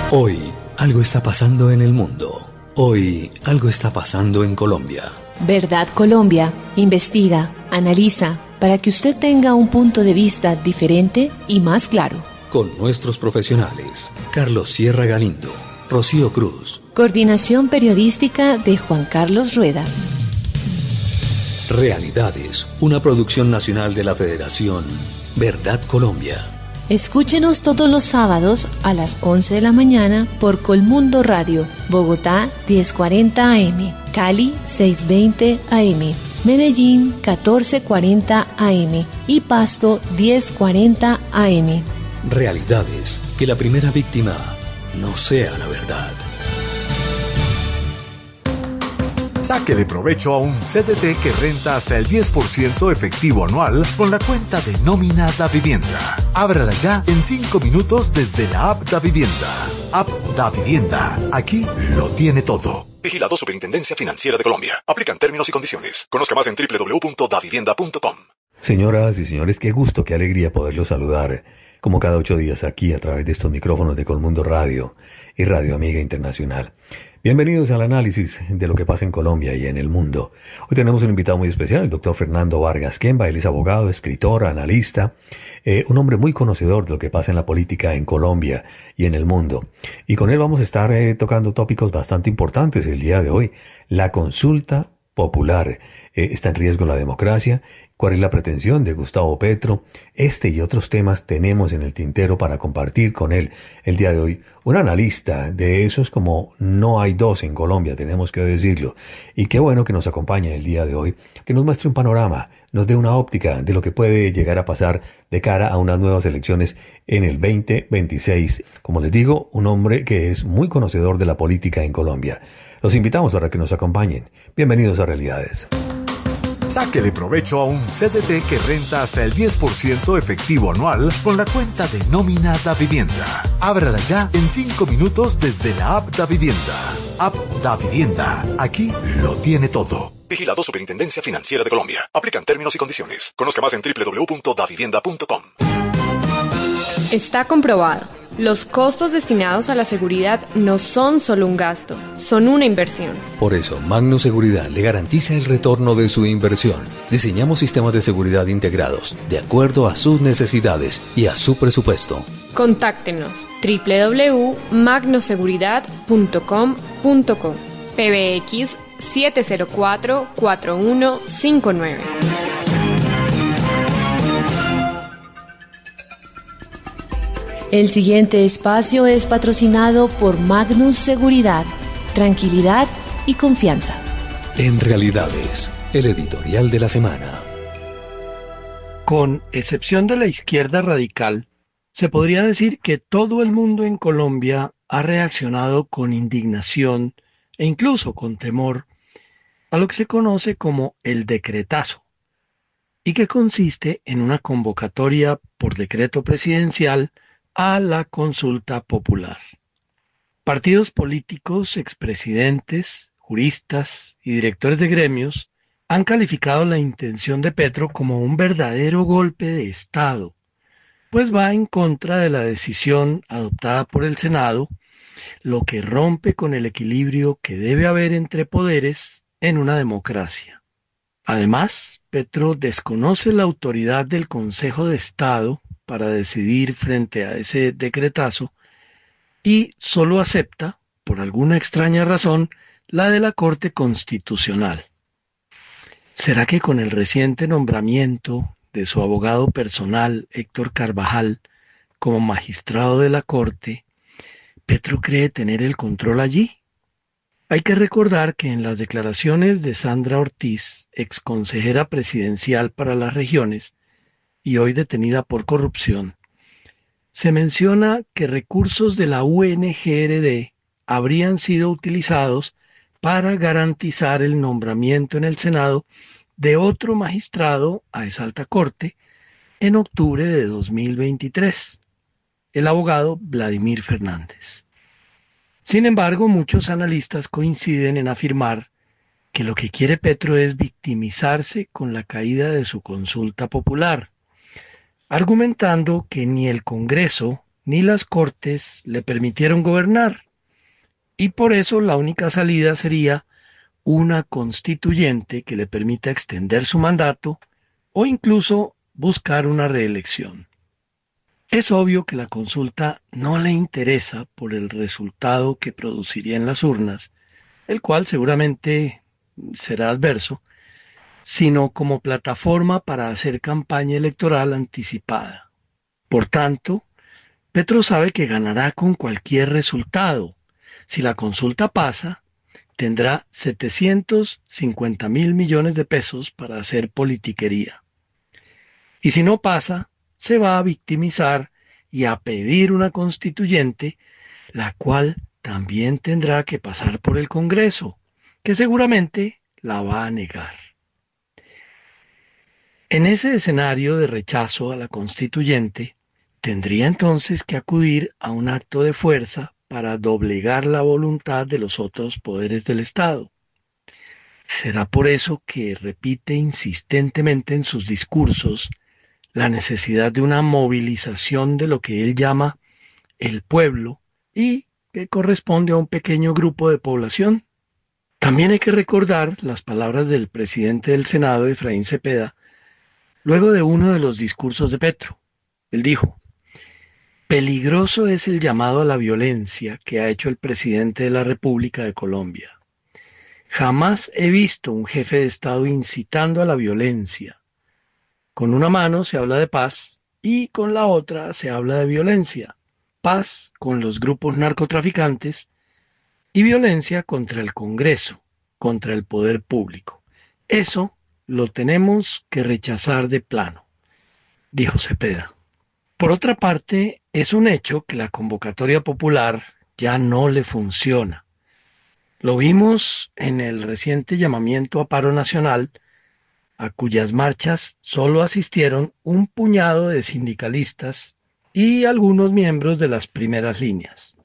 Hoy algo está pasando en el mundo. Hoy algo está pasando en Colombia. Verdad Colombia investiga, analiza, para que usted tenga un punto de vista diferente y más claro. Con nuestros profesionales, Carlos Sierra Galindo, Rocío Cruz. Coordinación periodística de Juan Carlos Rueda. Realidades, una producción nacional de la Federación Verdad Colombia. Escúchenos todos los sábados a las 11 de la mañana por Colmundo Radio, Bogotá 1040 AM, Cali 620 AM, Medellín 1440 AM y Pasto 1040 AM. Realidades, que la primera víctima no sea la verdad. Sáquele provecho a un CDT que renta hasta el 10% efectivo anual con la cuenta de nómina Da Vivienda. Ábrala ya en 5 minutos desde la app Da Vivienda. App Da Vivienda. Aquí lo tiene todo. Vigilado Superintendencia Financiera de Colombia. Aplican términos y condiciones. Conozca más en www.davivienda.com. Señoras y señores, qué gusto, qué alegría poderlos saludar, como cada 8 días aquí a través de estos micrófonos de Colmundo Radio y Radio Amiga Internacional. Bienvenidos al análisis de lo que pasa en Colombia y en el mundo. Hoy tenemos un invitado muy especial, el doctor Fernando Vargas Kemba. Él es abogado, escritor, analista, un hombre muy conocedor de lo que pasa en la política en Colombia y en el mundo. Y con él vamos a estar tocando tópicos bastante importantes el día de hoy. La consulta popular. ¿Está en riesgo la democracia? ¿Cuál es la pretensión de Gustavo Petro? Este y otros temas tenemos en el tintero para compartir con él el día de hoy. Un analista de esos como no hay dos en Colombia, tenemos que decirlo. Y qué bueno que nos acompañe el día de hoy, que nos muestre un panorama, nos dé una óptica de lo que puede llegar a pasar de cara a unas nuevas elecciones en el 2026. Como les digo, un hombre que es muy conocedor de la política en Colombia. Los invitamos para que nos acompañen. Bienvenidos a Realidades. Sáquele provecho a un CDT que renta hasta el 10% efectivo anual con la cuenta de nómina Da Vivienda. Ábrala ya en 5 minutos desde la app Da Vivienda. App Da Vivienda. Aquí lo tiene todo. Vigilado Superintendencia Financiera de Colombia. Aplican términos y condiciones. Conozca más en www.davivienda.com. Está comprobado. Los costos destinados a la seguridad no son solo un gasto, son una inversión. Por eso, Magno Seguridad le garantiza el retorno de su inversión. Diseñamos sistemas de seguridad integrados, de acuerdo a sus necesidades y a su presupuesto. Contáctenos www.magnoseguridad.com.co PBX 704-4159. El siguiente espacio es patrocinado por Magnus Seguridad, tranquilidad y confianza. En Realidades, el editorial de la semana. Con excepción de la izquierda radical, se podría decir que todo el mundo en Colombia ha reaccionado con indignación e incluso con temor a lo que se conoce como el decretazo, y que consiste en una convocatoria por decreto presidencial a la consulta popular. Partidos políticos, expresidentes, juristas y directores de gremios han calificado la intención de Petro como un verdadero golpe de Estado, pues va en contra de la decisión adoptada por el Senado, lo que rompe con el equilibrio que debe haber entre poderes en una democracia. Además, Petro desconoce la autoridad del Consejo de Estado para decidir frente a ese decretazo y solo acepta, por alguna extraña razón, la de la Corte Constitucional. ¿Será que con el reciente nombramiento de su abogado personal, Héctor Carvajal, como magistrado de la Corte, Petro cree tener el control allí? Hay que recordar que en las declaraciones de Sandra Ortiz, exconsejera presidencial para las regiones, y hoy detenida por corrupción, se menciona que recursos de la UNGRD habrían sido utilizados para garantizar el nombramiento en el Senado de otro magistrado a esa alta corte en octubre de 2023, el abogado Vladimir Fernández. Sin embargo, muchos analistas coinciden en afirmar que lo que quiere Petro es victimizarse con la caída de su consulta popular, argumentando que ni el Congreso ni las Cortes le permitieron gobernar, y por eso la única salida sería una constituyente que le permita extender su mandato o incluso buscar una reelección. Es obvio que la consulta no le interesa por el resultado que produciría en las urnas, el cual seguramente será adverso, sino como plataforma para hacer campaña electoral anticipada. Por tanto, Petro sabe que ganará con cualquier resultado. Si la consulta pasa, tendrá 750.000 millones de pesos para hacer politiquería. Y si no pasa, se va a victimizar y a pedir una constituyente, la cual también tendrá que pasar por el Congreso, que seguramente la va a negar. En ese escenario de rechazo a la constituyente, tendría entonces que acudir a un acto de fuerza para doblegar la voluntad de los otros poderes del Estado. Será por eso que repite insistentemente en sus discursos la necesidad de una movilización de lo que él llama el pueblo y que corresponde a un pequeño grupo de población. También hay que recordar las palabras del presidente del Senado, Efraín Cepeda, luego de uno de los discursos de Petro. Él dijo: peligroso es el llamado a la violencia que ha hecho el presidente de la República de Colombia. Jamás he visto un jefe de Estado incitando a la violencia. Con una mano se habla de paz y con la otra se habla de violencia. Paz con los grupos narcotraficantes y violencia contra el Congreso, contra el poder público. Eso lo tenemos que rechazar de plano, dijo Cepeda. Por otra parte, es un hecho que la convocatoria popular ya no le funciona. Lo vimos en el reciente llamamiento a paro nacional, a cuyas marchas solo asistieron un puñado de sindicalistas y algunos miembros de las primeras líneas.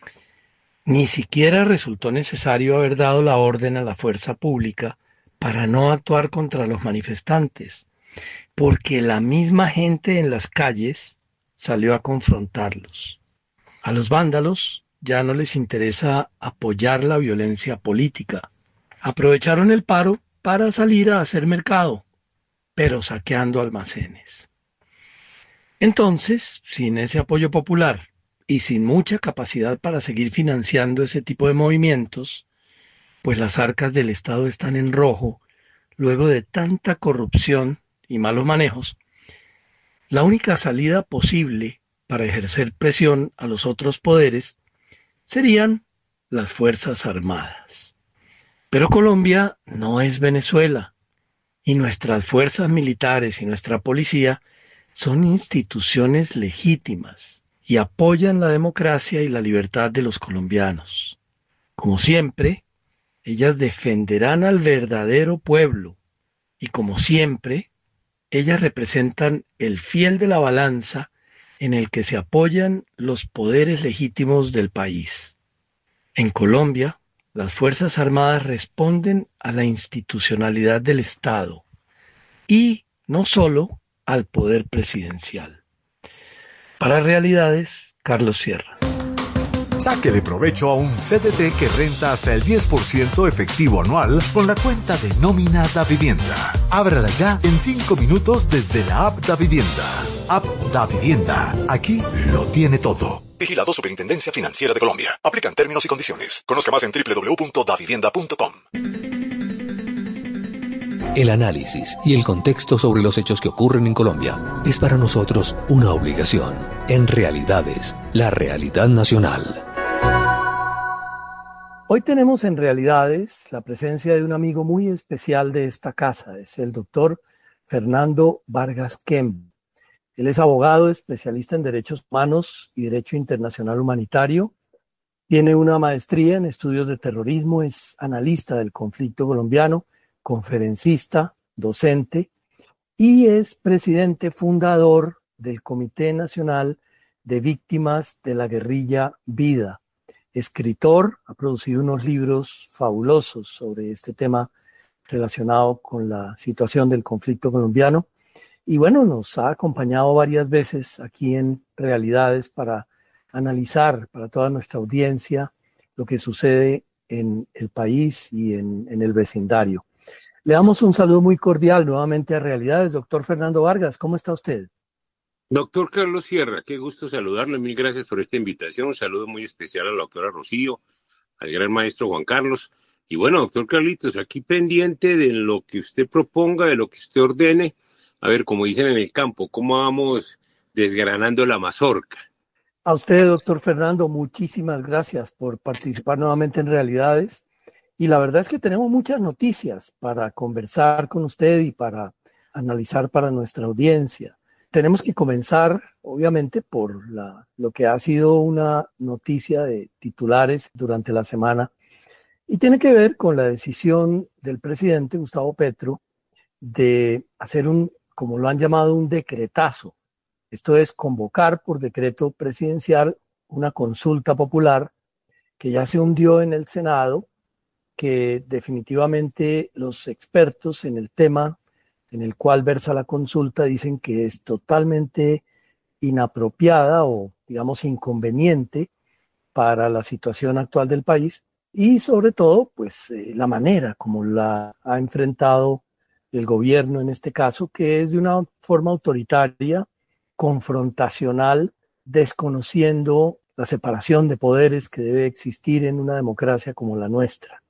Ni siquiera resultó necesario haber dado la orden a la fuerza pública para no actuar contra los manifestantes, porque la misma gente en las calles salió a confrontarlos. A los vándalos ya no les interesa apoyar la violencia política. Aprovecharon el paro para salir a hacer mercado, pero saqueando almacenes. Entonces, sin ese apoyo popular y sin mucha capacidad para seguir financiando ese tipo de movimientos, pues las arcas del Estado están en rojo luego de tanta corrupción y malos manejos, la única salida posible para ejercer presión a los otros poderes serían las Fuerzas Armadas. Pero Colombia no es Venezuela, y nuestras fuerzas militares y nuestra policía son instituciones legítimas y apoyan la democracia y la libertad de los colombianos. Como siempre, ellas defenderán al verdadero pueblo, y como siempre, ellas representan el fiel de la balanza en el que se apoyan los poderes legítimos del país. En Colombia, las Fuerzas Armadas responden a la institucionalidad del Estado y no solo al poder presidencial. Para Realidades, Carlos Sierra. Sáquele provecho a un CDT que renta hasta el 10% efectivo anual con la cuenta de nómina Da Vivienda. Ábrala ya en 5 minutos desde la app Da Vivienda. App Da Vivienda. Aquí lo tiene todo. Vigilado Superintendencia Financiera de Colombia. Aplican términos y condiciones. Conozca más en www.davivienda.com. El análisis y el contexto sobre los hechos que ocurren en Colombia es para nosotros una obligación. En Realidades, la realidad nacional. Hoy tenemos en Realidades la presencia de un amigo muy especial de esta casa. Es el doctor Fernando Vargas Kemp. Él es abogado, especialista en derechos humanos y derecho internacional humanitario. Tiene una maestría en estudios de terrorismo, es analista del conflicto colombiano, conferencista, docente y es presidente fundador del Comité Nacional de Víctimas de la Guerrilla Vida. Escritor, ha producido unos libros fabulosos sobre este tema relacionado con la situación del conflicto colombiano. Y bueno, nos ha acompañado varias veces aquí en Realidades para analizar para toda nuestra audiencia lo que sucede en el país y en el vecindario. Le damos un saludo muy cordial nuevamente a Realidades. Doctor Fernando Vargas, ¿cómo está usted? Doctor Carlos Sierra, qué gusto saludarlo, mil gracias por esta invitación, un saludo muy especial a la doctora Rocío, al gran maestro Juan Carlos, y bueno, doctor Carlitos, aquí pendiente de lo que usted proponga, de lo que usted ordene, a ver, como dicen en el campo, cómo vamos desgranando la mazorca. A usted, doctor Fernando, muchísimas gracias por participar nuevamente en Realidades, y la verdad es que tenemos muchas noticias para conversar con usted y para analizar para nuestra audiencia. Tenemos que comenzar, obviamente, por lo que ha sido una noticia de titulares durante la semana y tiene que ver con la decisión del presidente Gustavo Petro de hacer como lo han llamado, un decretazo. Esto es convocar por decreto presidencial una consulta popular que ya se hundió en el Senado, que definitivamente los expertos en el tema en el cual versa la consulta dicen que es totalmente inapropiada o, digamos, inconveniente para la situación actual del país y sobre todo, pues, la manera como la ha enfrentado el gobierno en este caso, que es de una forma autoritaria, confrontacional, desconociendo la separación de poderes que debe existir en una democracia como la nuestra.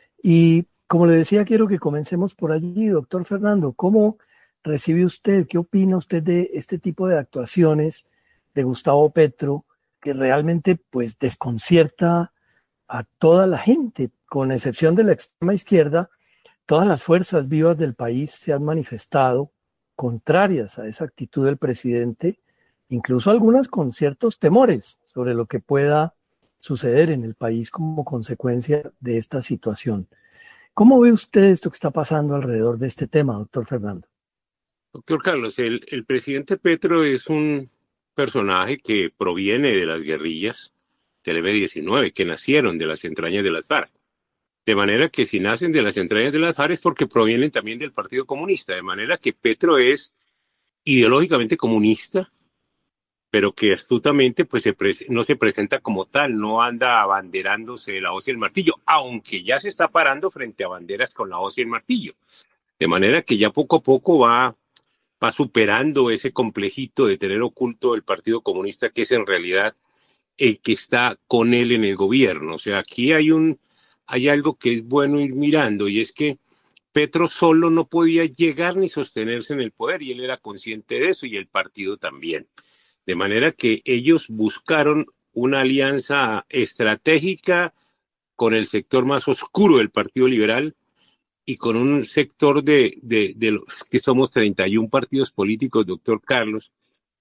Y como le decía, quiero que comencemos por allí, doctor Fernando. ¿Cómo recibe usted, qué opina usted de este tipo de actuaciones de Gustavo Petro que realmente pues desconcierta a toda la gente, con excepción de la extrema izquierda? Todas las fuerzas vivas del país se han manifestado contrarias a esa actitud del presidente, incluso algunas con ciertos temores sobre lo que pueda suceder en el país como consecuencia de esta situación. ¿Cómo ve usted esto que está pasando alrededor de este tema, doctor Fernando? Doctor Carlos, el presidente Petro es un personaje que proviene de las guerrillas del M-19, que nacieron de las entrañas de las FARC. De manera que si nacen de las entrañas de las FARC es porque provienen también del Partido Comunista. De manera que Petro es ideológicamente comunista, pero que astutamente pues no se presenta como tal, no anda abanderándose la hoz y el martillo, aunque ya se está parando frente a banderas con la hoz y el martillo. De manera que ya poco a poco va superando ese complejito de tener oculto el Partido Comunista, que es en realidad el que está con él en el gobierno. O sea, aquí hay algo que es bueno ir mirando, y es que Petro solo no podía llegar ni sostenerse en el poder, y él era consciente de eso, y el partido también. De manera que ellos buscaron una alianza estratégica con el sector más oscuro del Partido Liberal y con un sector de los que somos 31 partidos políticos, doctor Carlos,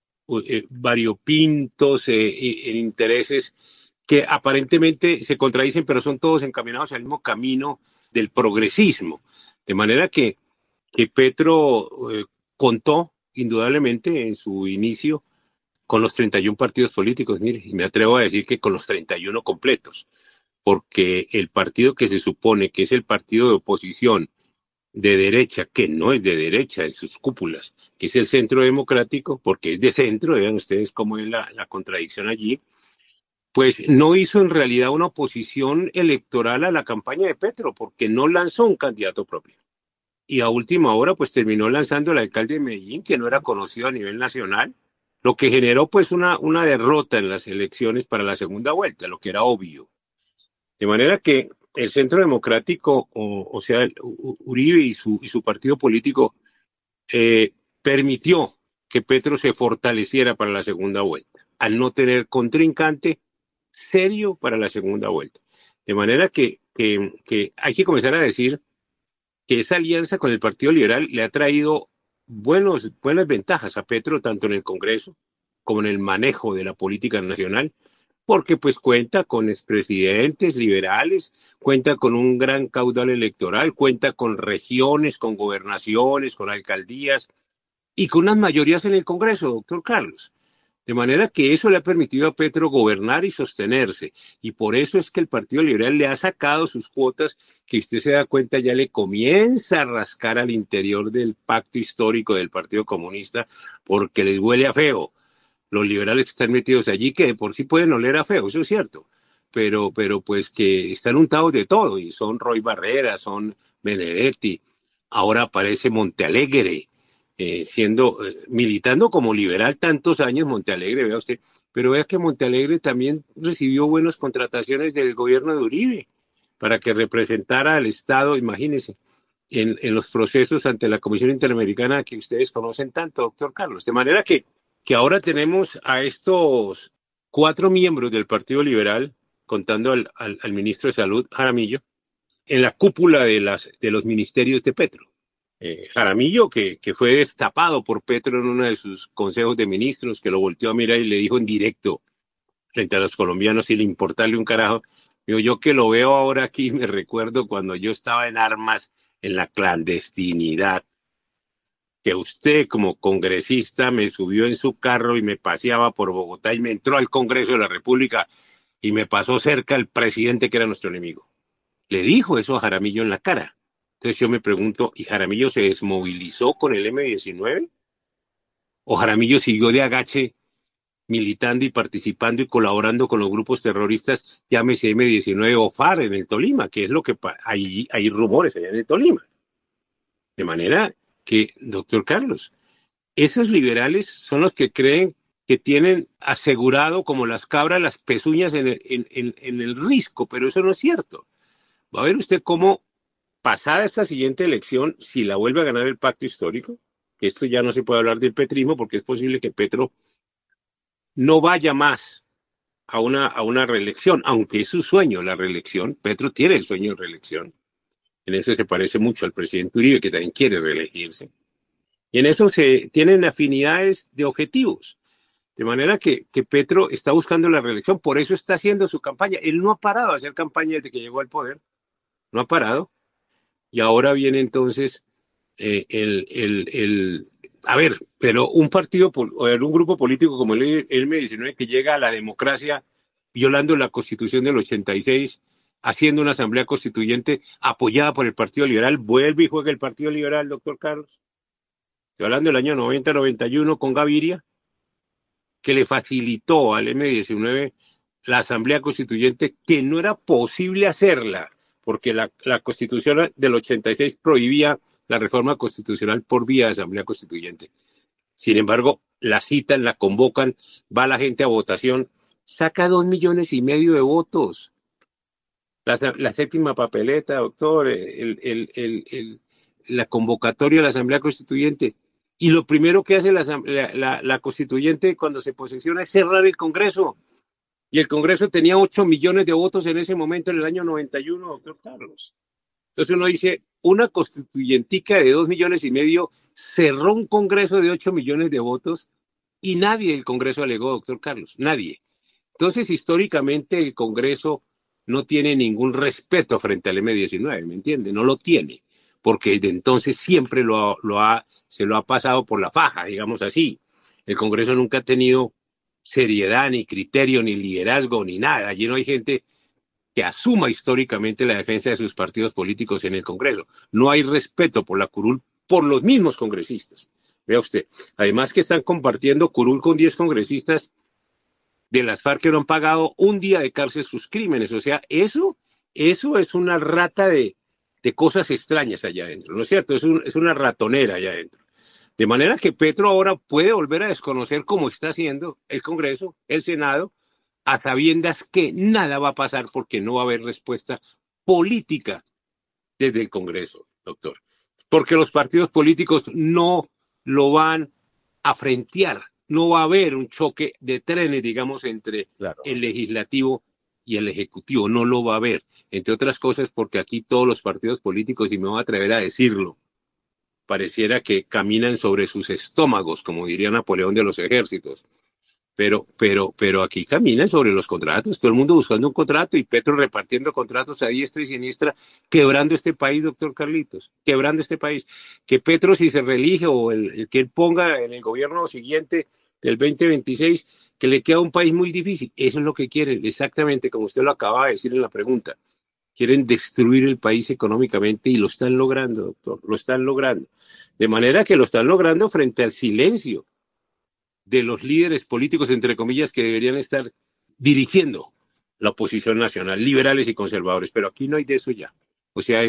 variopintos en intereses que aparentemente se contradicen, pero son todos encaminados al mismo camino del progresismo. De manera que Petro contó indudablemente en su inicio con los 31 partidos políticos, mire, y me atrevo a decir que con los 31 completos, porque el partido que se supone que es el partido de oposición de derecha, que no es de derecha en sus cúpulas, que es el Centro Democrático, porque es de centro, vean ustedes cómo es la contradicción allí, pues no hizo en realidad una oposición electoral a la campaña de Petro, porque no lanzó un candidato propio. Y a última hora, pues terminó lanzando el alcalde de Medellín, que no era conocido a nivel nacional, lo que generó pues una derrota en las elecciones para la segunda vuelta, lo que era obvio. De manera que el Centro Democrático, o sea, Uribe y su partido político, permitió que Petro se fortaleciera para la segunda vuelta, al no tener contrincante serio para la segunda vuelta. De manera que hay que comenzar a decir que esa alianza con el Partido Liberal le ha traído buenas ventajas a Petro, tanto en el Congreso como en el manejo de la política nacional, porque pues cuenta con expresidentes liberales, cuenta con un gran caudal electoral, cuenta con regiones, con gobernaciones, con alcaldías y con unas mayorías en el Congreso, doctor Carlos. De manera que eso le ha permitido a Petro gobernar y sostenerse, y por eso es que el Partido Liberal le ha sacado sus cuotas, que usted se da cuenta ya le comienza a rascar al interior del pacto histórico del Partido Comunista, porque les huele a feo. los liberales que están metidos allí, que de por sí pueden oler a feo, eso es cierto, pero pues que están untados de todo, y son Roy Barreras, son Benedetti, ahora aparece Montealegre, militando como liberal tantos años Montealegre, vea usted, pero vea que Montealegre también recibió buenas contrataciones del gobierno de Uribe para que representara al Estado, imagínense, en los procesos ante la Comisión Interamericana que ustedes conocen tanto, doctor Carlos. De manera que ahora tenemos a estos 4 miembros del Partido Liberal, contando al ministro de Salud, Jaramillo, en la cúpula de los ministerios de Petro. Jaramillo, que fue destapado por Petro en uno de sus consejos de ministros, que lo volteó a mirar y le dijo en directo frente a los colombianos sin importarle un carajo, digo, yo que lo veo ahora aquí me recuerdo cuando yo estaba en armas en la clandestinidad, que usted como congresista me subió en su carro y me paseaba por Bogotá y me entró al Congreso de la República y me pasó cerca el presidente que era nuestro enemigo. Le dijo eso a Jaramillo en la cara. Entonces yo me pregunto, ¿y Jaramillo se desmovilizó con el M-19? ¿O Jaramillo siguió de agache militando y participando y colaborando con los grupos terroristas, llámese M-19 o FARC en el Tolima, que es lo que hay rumores allá en el Tolima? De manera que, doctor Carlos, esos liberales son los que creen que tienen asegurado como las cabras las pezuñas en el risco, pero eso no es cierto. Va a ver usted cómo, pasada esta siguiente elección, si la vuelve a ganar el pacto histórico, que esto ya no se puede hablar del petrismo, porque es posible que Petro no vaya más a una reelección, aunque es su sueño la reelección. Petro tiene el sueño de reelección. En eso se parece mucho al presidente Uribe, que también quiere reelegirse. Y en eso se tienen afinidades de objetivos. De manera que Petro está buscando la reelección, por eso está haciendo su campaña. Él no ha parado de hacer campaña desde que llegó al poder. No ha parado. Y ahora viene entonces a ver, pero un grupo político como el M-19 que llega a la democracia violando la Constitución del 86, haciendo una asamblea constituyente apoyada por el Partido Liberal, vuelve y juega el Partido Liberal, doctor Carlos. Estoy hablando del año 90-91 con Gaviria, que le facilitó al M-19 la asamblea constituyente, que no era posible hacerla, porque la Constitución del 86 prohibía la reforma constitucional por vía de asamblea constituyente. Sin embargo, la citan, la convocan, va la gente a votación, saca 2,5 millones de votos. La séptima papeleta, doctor, la convocatoria de la asamblea constituyente. Y lo primero que hace la constituyente cuando se posesiona es cerrar el Congreso. Y el Congreso tenía 8 millones de votos en ese momento, en el año 91, doctor Carlos. Entonces uno dice, una constituyentica de 2,5 millones cerró un Congreso de 8 millones de votos y nadie del Congreso alegó, doctor Carlos, nadie. Entonces, históricamente el Congreso no tiene ningún respeto frente al M-19, ¿me entiende? No lo tiene, porque desde entonces siempre se lo ha pasado por la faja, digamos así. El Congreso nunca ha tenido seriedad, ni criterio, ni liderazgo, ni nada. Allí no hay gente que asuma históricamente la defensa de sus partidos políticos en el Congreso. No hay respeto por la curul por los mismos congresistas. Vea usted, además que están compartiendo curul con 10 congresistas de las FARC que no han pagado un día de cárcel sus crímenes. O sea, eso es una rata de cosas extrañas allá adentro, ¿no es cierto? Es una ratonera allá adentro. De manera que Petro ahora puede volver a desconocer, como está haciendo el Congreso, el Senado, a sabiendas que nada va a pasar porque no va a haber respuesta política desde el Congreso, doctor. Porque los partidos políticos no lo van a frentear. No va a haber un choque de trenes, digamos, entre el legislativo y el ejecutivo. No lo va a haber. Entre otras cosas, porque aquí todos los partidos políticos, y me voy a atrever a decirlo, pareciera que caminan sobre sus estómagos, como diría Napoleón de los ejércitos. Pero aquí caminan sobre los contratos, todo el mundo buscando un contrato y Petro repartiendo contratos a diestra y siniestra, quebrando este país, doctor Carlitos, quebrando este país. Que Petro, si se reelige o el que él ponga en el gobierno siguiente del 2026, que le queda un país muy difícil. Eso es lo que quieren, exactamente como usted lo acaba de decir en la pregunta. Quieren destruir el país económicamente y lo están logrando, doctor, lo están logrando. De manera que lo están logrando frente al silencio de los líderes políticos, entre comillas, que deberían estar dirigiendo la oposición nacional, liberales y conservadores, pero aquí no hay de eso ya. O sea,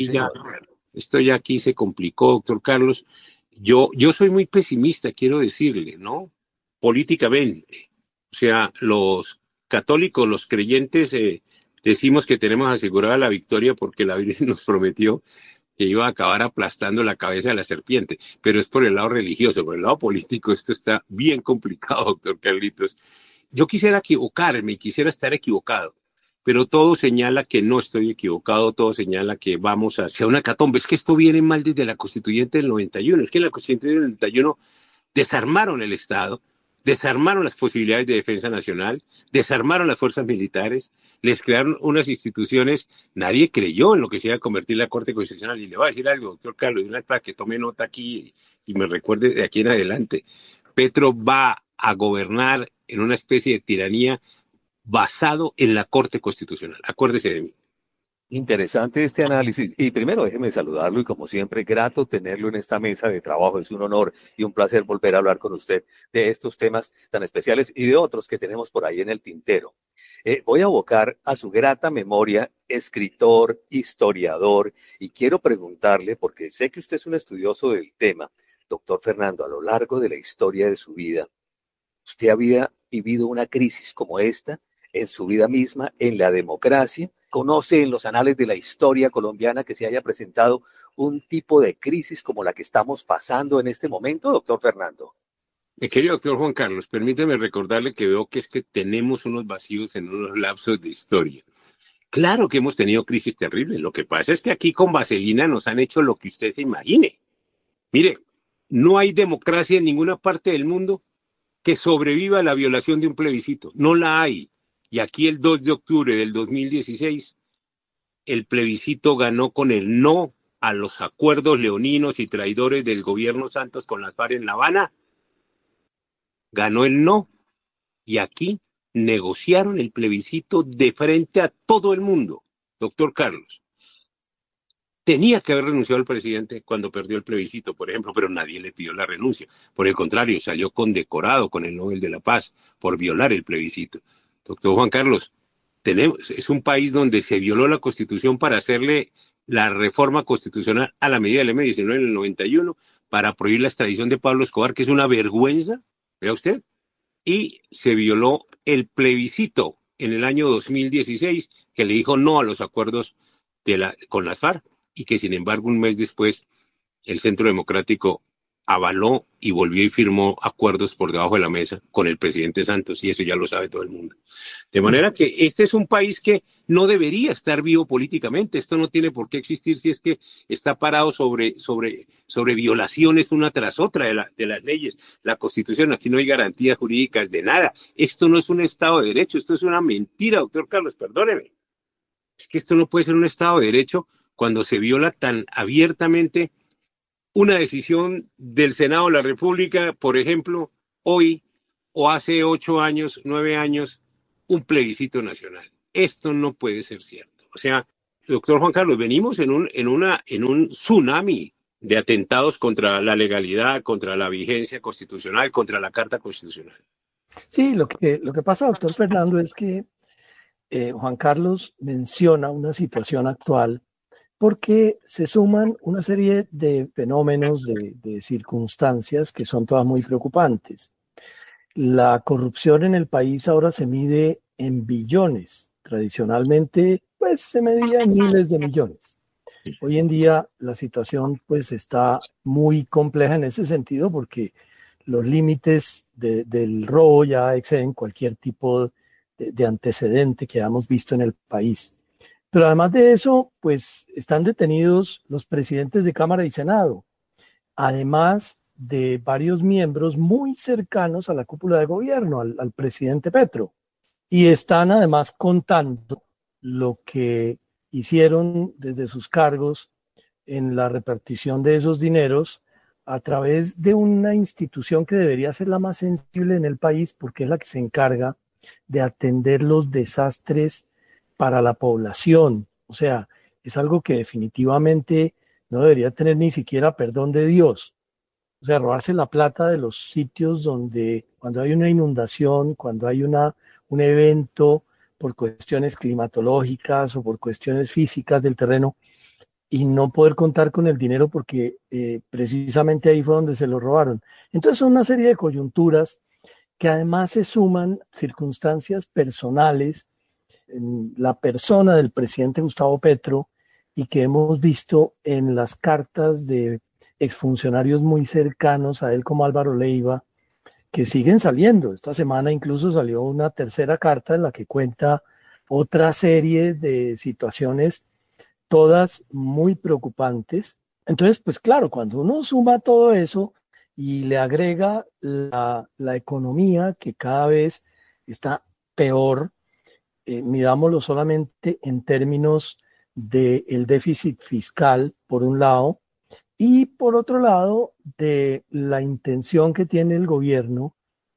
esto ya aquí se complicó, doctor Carlos. Yo soy muy pesimista, quiero decirle, ¿no? Políticamente. O sea, los católicos, los creyentes, decimos que tenemos asegurada la victoria porque la Virgen nos prometió que iba a acabar aplastando la cabeza de la serpiente, pero es por el lado religioso. Por el lado político esto está bien complicado, doctor Carlitos. Yo quisiera equivocarme, quisiera estar equivocado, pero todo señala que no estoy equivocado, todo señala que vamos hacia una hecatombe. Es que esto viene mal desde la Constituyente del 91, es que en la Constituyente del 91 desarmaron el Estado, desarmaron las posibilidades de defensa nacional, desarmaron las fuerzas militares, les crearon unas instituciones, nadie creyó en lo que se iba a convertir la Corte Constitucional. Y le voy a decir algo, doctor Carlos, para que tome nota aquí y me recuerde de aquí en adelante. Petro va a gobernar en una especie de tiranía basado en la Corte Constitucional. Acuérdese de mí. Interesante este análisis. Y primero déjeme saludarlo y como siempre, grato tenerlo en esta mesa de trabajo. Es un honor y un placer volver a hablar con usted de estos temas tan especiales y de otros que tenemos por ahí en el tintero. Voy a abocar a su grata memoria, escritor, historiador, y quiero preguntarle, porque sé que usted es un estudioso del tema, doctor Fernando, a lo largo de la historia de su vida, ¿usted había vivido una crisis como esta en su vida misma, en la democracia? ¿Conoce en los anales de la historia colombiana que se haya presentado un tipo de crisis como la que estamos pasando en este momento, doctor Fernando? Querido doctor Juan Carlos, permíteme recordarle que veo que es que tenemos unos vacíos en unos lapsos de historia. Claro que hemos tenido crisis terribles. Lo que pasa es que aquí con vaselina nos han hecho lo que usted se imagine. Mire, no hay democracia en ninguna parte del mundo que sobreviva a la violación de un plebiscito. No la hay. Y aquí el 2 de octubre del 2016, el plebiscito ganó con el no a los acuerdos leoninos y traidores del gobierno Santos con las FARC en La Habana. Ganó el no. Y aquí negociaron el plebiscito de frente a todo el mundo, doctor Carlos. Tenía que haber renunciado el presidente cuando perdió el plebiscito, por ejemplo, pero nadie le pidió la renuncia. Por el contrario, salió condecorado con el Nobel de la Paz por violar el plebiscito. Doctor Juan Carlos, es un país donde se violó la Constitución para hacerle la reforma constitucional a la medida del M-19 en el 91 para prohibir la extradición de Pablo Escobar, que es una vergüenza, vea usted, y se violó el plebiscito en el año 2016 que le dijo no a los acuerdos con las FARC y que sin embargo un mes después el Centro Democrático avaló y volvió y firmó acuerdos por debajo de la mesa con el presidente Santos, y eso ya lo sabe todo el mundo. De manera que este es un país que no debería estar vivo políticamente. Esto no tiene por qué existir si es que está parado sobre violaciones una tras otra de las leyes. La Constitución, aquí no hay garantías jurídicas de nada. Esto no es un Estado de Derecho, esto es una mentira, doctor Carlos, perdóneme. Es que esto no puede ser un Estado de Derecho cuando se viola tan abiertamente una decisión del Senado de la República, por ejemplo, hoy o hace 8 años, 9 años, un plebiscito nacional. Esto no puede ser cierto. O sea, doctor Juan Carlos, venimos en un tsunami de atentados contra la legalidad, contra la vigencia constitucional, contra la Carta Constitucional. Sí, lo que pasa, doctor Fernando, es que Juan Carlos menciona una situación actual porque se suman una serie de fenómenos, de circunstancias que son todas muy preocupantes. La corrupción en el país ahora se mide en billones. Tradicionalmente, pues se medía en miles de millones. Hoy en día la situación pues está muy compleja en ese sentido porque los límites del robo ya exceden cualquier tipo de antecedente que hayamos visto en el país. Pero además de eso, pues están detenidos los presidentes de Cámara y Senado, además de varios miembros muy cercanos a la cúpula de gobierno, al presidente Petro. Y están además contando lo que hicieron desde sus cargos en la repartición de esos dineros a través de una institución que debería ser la más sensible en el país porque es la que se encarga de atender los desastres para la población. O sea, es algo que definitivamente no debería tener ni siquiera perdón de Dios. O sea, robarse la plata de los sitios donde cuando hay una inundación, cuando hay un evento por cuestiones climatológicas o por cuestiones físicas del terreno, y no poder contar con el dinero porque precisamente ahí fue donde se lo robaron. Entonces son una serie de coyunturas que además se suman circunstancias personales en la persona del presidente Gustavo Petro y que hemos visto en las cartas de exfuncionarios muy cercanos a él como Álvaro Leiva, que siguen saliendo. Esta semana incluso salió una tercera carta en la que cuenta otra serie de situaciones, todas muy preocupantes. Entonces, pues claro, cuando uno suma todo eso y le agrega la economía que cada vez está peor, mirámoslo solamente en términos del déficit fiscal, por un lado, y por otro lado, de la intención que tiene el gobierno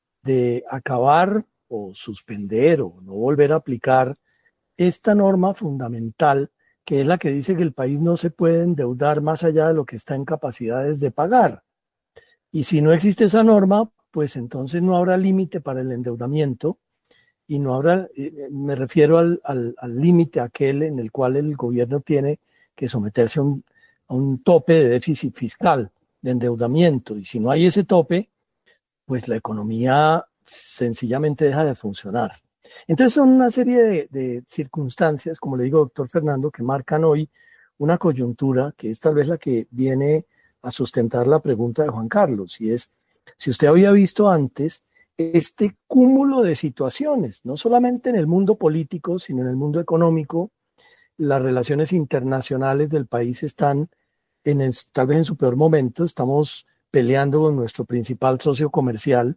de acabar o suspender o no volver a aplicar esta norma fundamental, que es la que dice que el país no se puede endeudar más allá de lo que está en capacidades de pagar. Y si no existe esa norma, pues entonces no habrá límite para el endeudamiento y no habrá, me refiero al límite aquel en el cual el gobierno tiene que someterse a un tope de déficit fiscal, de endeudamiento. Y si no hay ese tope, pues la economía sencillamente deja de funcionar. Entonces son una serie de circunstancias, como le digo, doctor Fernando, que marcan hoy una coyuntura que es tal vez la que viene a sustentar la pregunta de Juan Carlos, y es si usted había visto antes este cúmulo de situaciones, no solamente en el mundo político, sino en el mundo económico. Las relaciones internacionales del país están tal vez en su peor momento. Estamos peleando con nuestro principal socio comercial.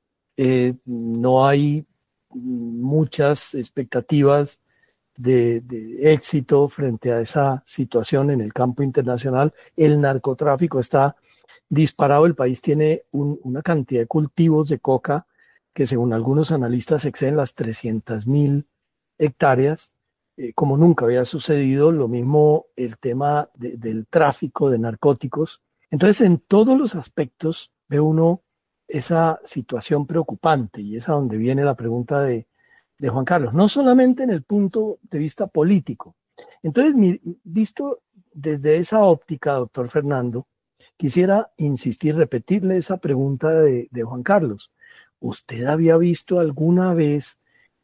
No hay muchas expectativas de éxito frente a esa situación en el campo internacional. El narcotráfico está disparado. El país tiene una cantidad de cultivos de coca que según algunos analistas exceden las 300.000 hectáreas, como nunca había sucedido. Lo mismo el tema del tráfico de narcóticos. Entonces, en todos los aspectos ve uno esa situación preocupante, y es a donde viene la pregunta de Juan Carlos, no solamente en el punto de vista político. Entonces, visto desde esa óptica, doctor Fernando, quisiera insistir, repetirle esa pregunta de Juan Carlos. ¿Usted había visto alguna vez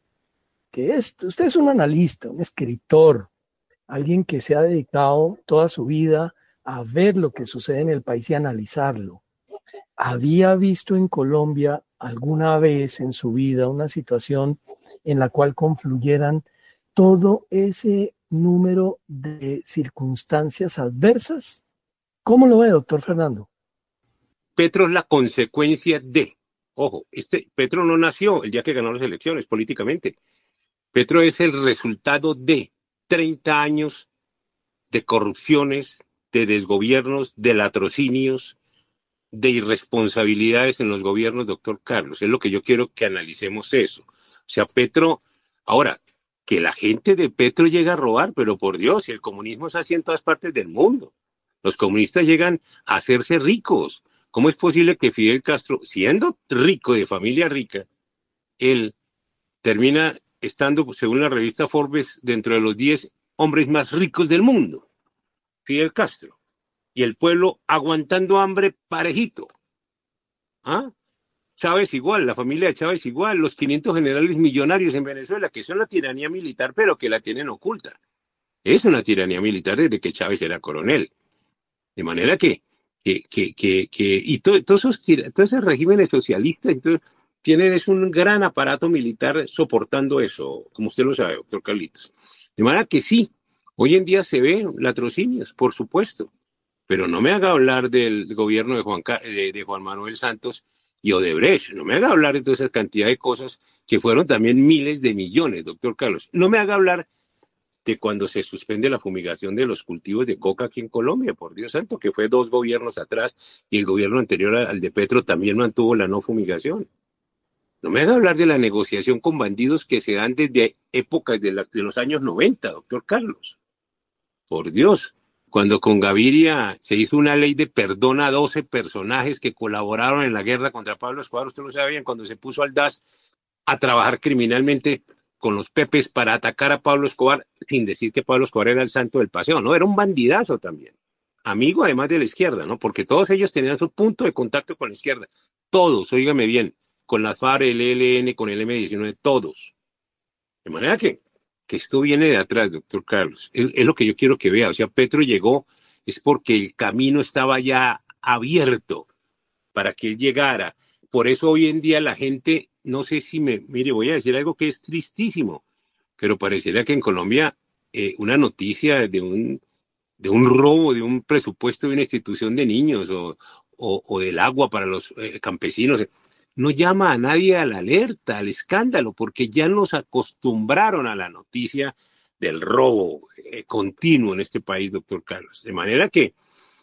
que usted es un analista, un escritor, alguien que se ha dedicado toda su vida a ver lo que sucede en el país y analizarlo? ¿Había visto en Colombia alguna vez en su vida una situación en la cual confluyeran todo ese número de circunstancias adversas? ¿Cómo lo ve, doctor Fernando? Petro es la consecuencia de, ojo, Petro no nació el día que ganó las elecciones políticamente. Petro es el resultado de 30 años de corrupciones, de desgobiernos, de latrocinios, de irresponsabilidades en los gobiernos, doctor Carlos. Es lo que yo quiero que analicemos eso. O sea, Petro, ahora, que la gente de Petro llega a robar, pero por Dios, el comunismo es así en todas partes del mundo. Los comunistas llegan a hacerse ricos. ¿Cómo es posible que Fidel Castro, siendo rico, de familia rica, él termina estando, según la revista Forbes, dentro de los 10 hombres más ricos del mundo? Fidel Castro. Y el pueblo aguantando hambre parejito. ¿Ah? Chávez igual, la familia de Chávez igual, los 500 generales millonarios en Venezuela, que son la tiranía militar, pero que la tienen oculta. Es una tiranía militar desde que Chávez era coronel. De manera y todos esos regímenes socialistas tienen un gran aparato militar soportando eso, como usted lo sabe, doctor Carlitos. De manera que sí, hoy en día se ven latrocinios, por supuesto, pero no me haga hablar del gobierno de Juan Manuel Santos y Odebrecht, no me haga hablar de toda esa cantidad de cosas que fueron también miles de millones, doctor Carlos. No me haga hablar de cuando se suspende la fumigación de los cultivos de coca aquí en Colombia, por Dios santo, que fue 2 gobiernos atrás, y el gobierno anterior al de Petro también mantuvo la no fumigación. No me haga hablar de la negociación con bandidos que se dan desde épocas de los años 90, doctor Carlos. Por Dios. cuando con Gaviria se hizo una ley de perdón a 12 personajes que colaboraron en la guerra contra Pablo Escobar, usted lo sabía, cuando se puso al DAS a trabajar criminalmente con los Pepes para atacar a Pablo Escobar, sin decir que Pablo Escobar era el santo del paseo, ¿no? Era un bandidazo también. Amigo además de la izquierda, ¿no? Porque todos ellos tenían su punto de contacto con la izquierda. Todos, óigame bien, con la FARC, el ELN, con el M-19, todos. De manera que esto viene de atrás, doctor Carlos. Es lo que yo quiero que vea. O sea, Petro llegó, es porque el camino estaba ya abierto para que él llegara. Por eso hoy en día la gente, no sé si mire, voy a decir algo que es tristísimo, pero pareciera que en Colombia una noticia de un robo, de un presupuesto de una institución de niños o del agua para los campesinos, no llama a nadie a la alerta, al escándalo, porque ya nos acostumbraron a la noticia del robo continuo en este país, doctor Carlos. De manera que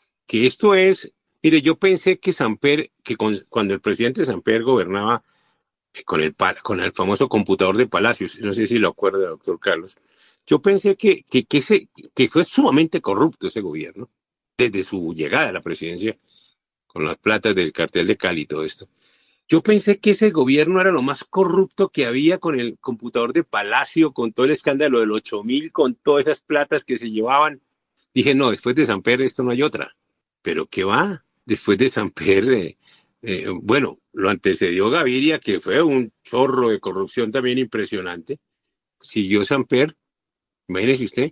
esto es, mire, yo pensé que Samper, cuando el presidente Samper gobernaba con el famoso computador de Palacios, no sé si lo acuerda, doctor Carlos, yo pensé que fue sumamente corrupto ese gobierno, desde su llegada a la presidencia, con las platas del cartel de Cali y todo esto. Yo pensé que ese gobierno era lo más corrupto que había con el computador de Palacio, con todo el escándalo del 8.000, con todas esas platas que se llevaban. Dije, no, después de Samper esto no hay otra. Pero ¿qué va? Después de Samper, bueno, lo antecedió Gaviria, que fue un chorro de corrupción también impresionante. Siguió Samper, imagínese usted,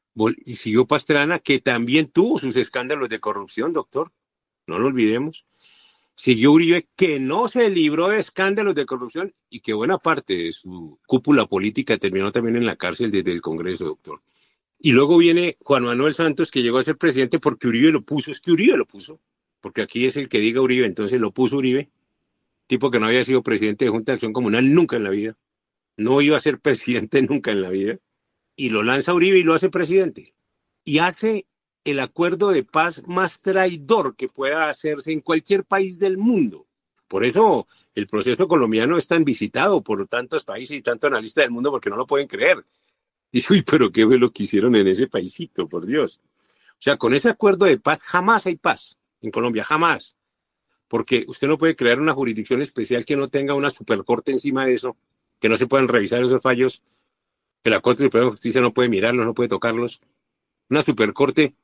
y siguió Pastrana, que también tuvo sus escándalos de corrupción, doctor. No lo olvidemos. Siguió Uribe, que no se libró de escándalos de corrupción y que buena parte de su cúpula política terminó también en la cárcel desde el Congreso, doctor. Y luego viene Juan Manuel Santos, que llegó a ser presidente porque Uribe lo puso. Es que Uribe lo puso, porque aquí es el que diga Uribe, entonces lo puso Uribe, tipo que no había sido presidente de Junta de Acción Comunal nunca en la vida, no iba a ser presidente nunca en la vida, y lo lanza Uribe y lo hace presidente. Y hace el acuerdo de paz más traidor que pueda hacerse en cualquier país del mundo. Por eso el proceso colombiano es tan visitado por tantos países y tantos analistas del mundo, porque no lo pueden creer. Dice, uy, pero qué fue lo que hicieron en ese paisito, por Dios. O sea, con ese acuerdo de paz jamás hay paz en Colombia, jamás. Porque usted no puede crear una jurisdicción especial que no tenga una supercorte encima de eso, que no se puedan revisar esos fallos, que la Corte Suprema de Justicia no puede mirarlos, no puede tocarlos. Una supercorte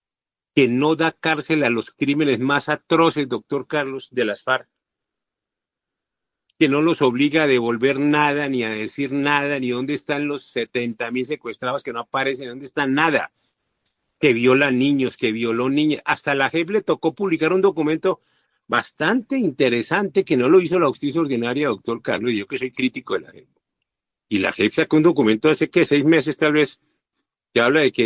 que no da cárcel a los crímenes más atroces, doctor Carlos, de las FARC, que no los obliga a devolver nada, ni a decir nada, ni dónde están los 70.000 secuestrados que no aparecen, dónde están nada, que viola niños, que violó niñas. Hasta la JEP le tocó publicar un documento bastante interesante que no lo hizo la justicia ordinaria, doctor Carlos, y yo que soy crítico de la JEP. Y la JEP sacó un documento hace, ¿qué? 6 meses tal vez, que habla de que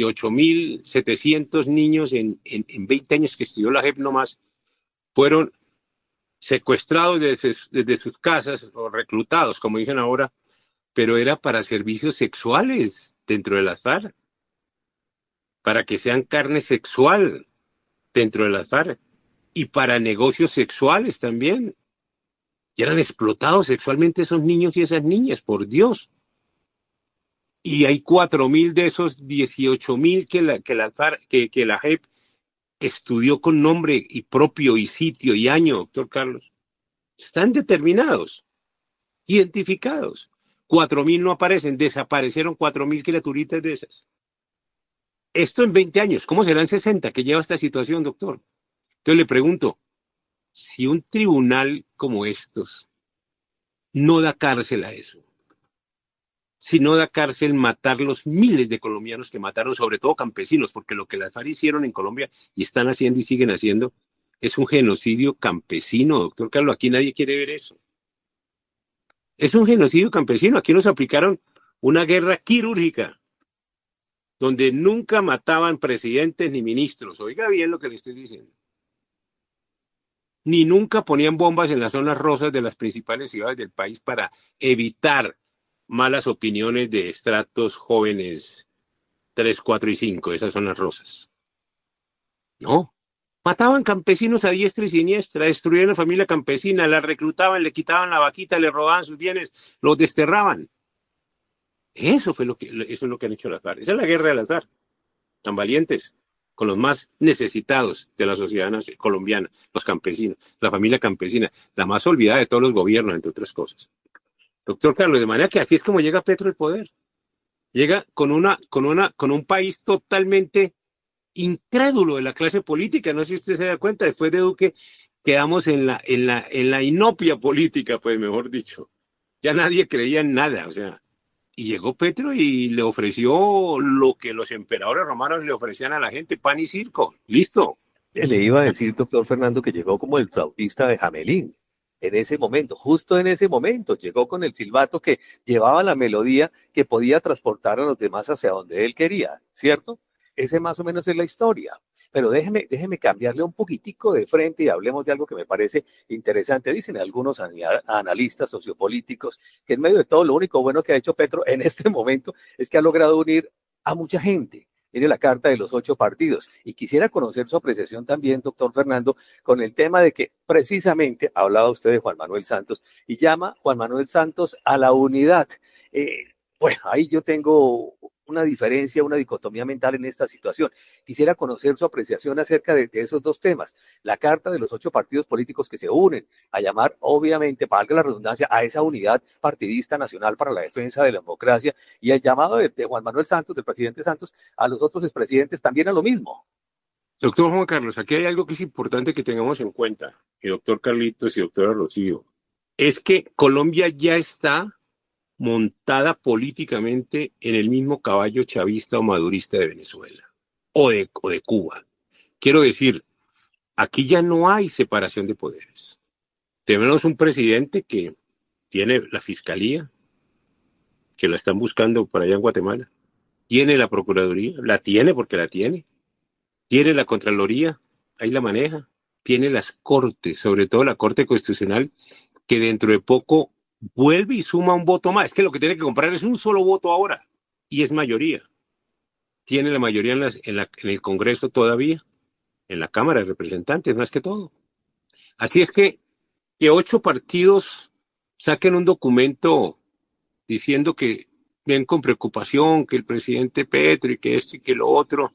18.700 niños en 20 años que estudió la JEP nomás fueron secuestrados desde sus casas o reclutados, como dicen ahora, pero era para servicios sexuales dentro de las FARC, para que sean carne sexual dentro de las FARC y para negocios sexuales también. Y eran explotados sexualmente esos niños y esas niñas, por Dios. Y hay 4.000 de esos 18.000 que la JEP estudió con nombre y propio y sitio y año, doctor Carlos. Están determinados, identificados. 4.000 no aparecen, desaparecieron 4.000 criaturitas de esas. Esto en 20 años, ¿cómo serán 60 que lleva esta situación, doctor? Entonces le pregunto, si un tribunal como estos no da cárcel a eso, si no da cárcel matar los miles de colombianos que mataron, sobre todo campesinos, porque lo que las FARC hicieron en Colombia y están haciendo y siguen haciendo es un genocidio campesino, doctor Carlos, aquí nadie quiere ver eso. Es un genocidio campesino, aquí nos aplicaron una guerra quirúrgica, donde nunca mataban presidentes ni ministros, oiga bien lo que le estoy diciendo. Ni nunca ponían bombas en las zonas rosas de las principales ciudades del país para evitar malas opiniones de estratos jóvenes 3, 4 y 5, esas zonas rosas. No, mataban campesinos a diestra y siniestra, destruían la familia campesina, la reclutaban, le quitaban la vaquita, le robaban sus bienes, los desterraban. Eso es lo que han hecho las FARC. Esa es la guerra de las FARC, tan valientes. con los más necesitados de la sociedad colombiana, los campesinos, la familia campesina, la más olvidada de todos los gobiernos, entre otras cosas. Doctor Carlos, de manera que así es como llega Petro al poder. Llega con un país totalmente incrédulo de la clase política. No sé si usted se da cuenta, después de Duque quedamos en la inopia política, pues mejor dicho. Ya nadie creía en nada, o sea. Y llegó Petro y le ofreció lo que los emperadores romanos le ofrecían a la gente, pan y circo. Listo. Le iba a decir, doctor Fernando, que llegó como el flautista de Hamelín. En ese momento, justo en ese momento, llegó con el silbato que llevaba la melodía que podía transportar a los demás hacia donde él quería, ¿cierto? Ese más o menos es la historia. Pero déjeme cambiarle un poquitico de frente y hablemos de algo que me parece interesante. Dicen algunos analistas sociopolíticos que en medio de todo lo único bueno que ha hecho Petro en este momento es que ha logrado unir a mucha gente. Mire la carta de los 8 partidos. Y quisiera conocer su apreciación también, doctor Fernando, con el tema de que precisamente hablaba usted de Juan Manuel Santos y llama Juan Manuel Santos a la unidad. Bueno, ahí yo tengo una diferencia, una dicotomía mental en esta situación. Quisiera conocer su apreciación acerca de esos dos temas. La carta de los 8 partidos políticos que se unen a llamar, obviamente, valga la redundancia, a esa unidad partidista nacional para la defensa de la democracia y el llamado de Juan Manuel Santos, del presidente Santos, a los otros expresidentes también a lo mismo. Doctor Juan Carlos, aquí hay algo que es importante que tengamos en cuenta, y doctor Carlitos y doctora Rocío, es que Colombia ya está montada políticamente en el mismo caballo chavista o madurista de Venezuela o de Cuba. Quiero decir, aquí ya no hay separación de poderes. Tenemos un presidente que tiene la fiscalía, que la están buscando por allá en Guatemala, tiene la procuraduría, la tiene porque la tiene la Contraloría, ahí la maneja, tiene las cortes, sobre todo la Corte Constitucional, que dentro de poco vuelve y suma un voto más. Es que lo que tiene que comprar es un solo voto ahora, y es mayoría. Tiene la mayoría en el Congreso todavía, en la Cámara de Representantes, más que todo. Así es que 8 partidos saquen un documento diciendo que ven con preocupación que el presidente Petro y que esto y que lo otro.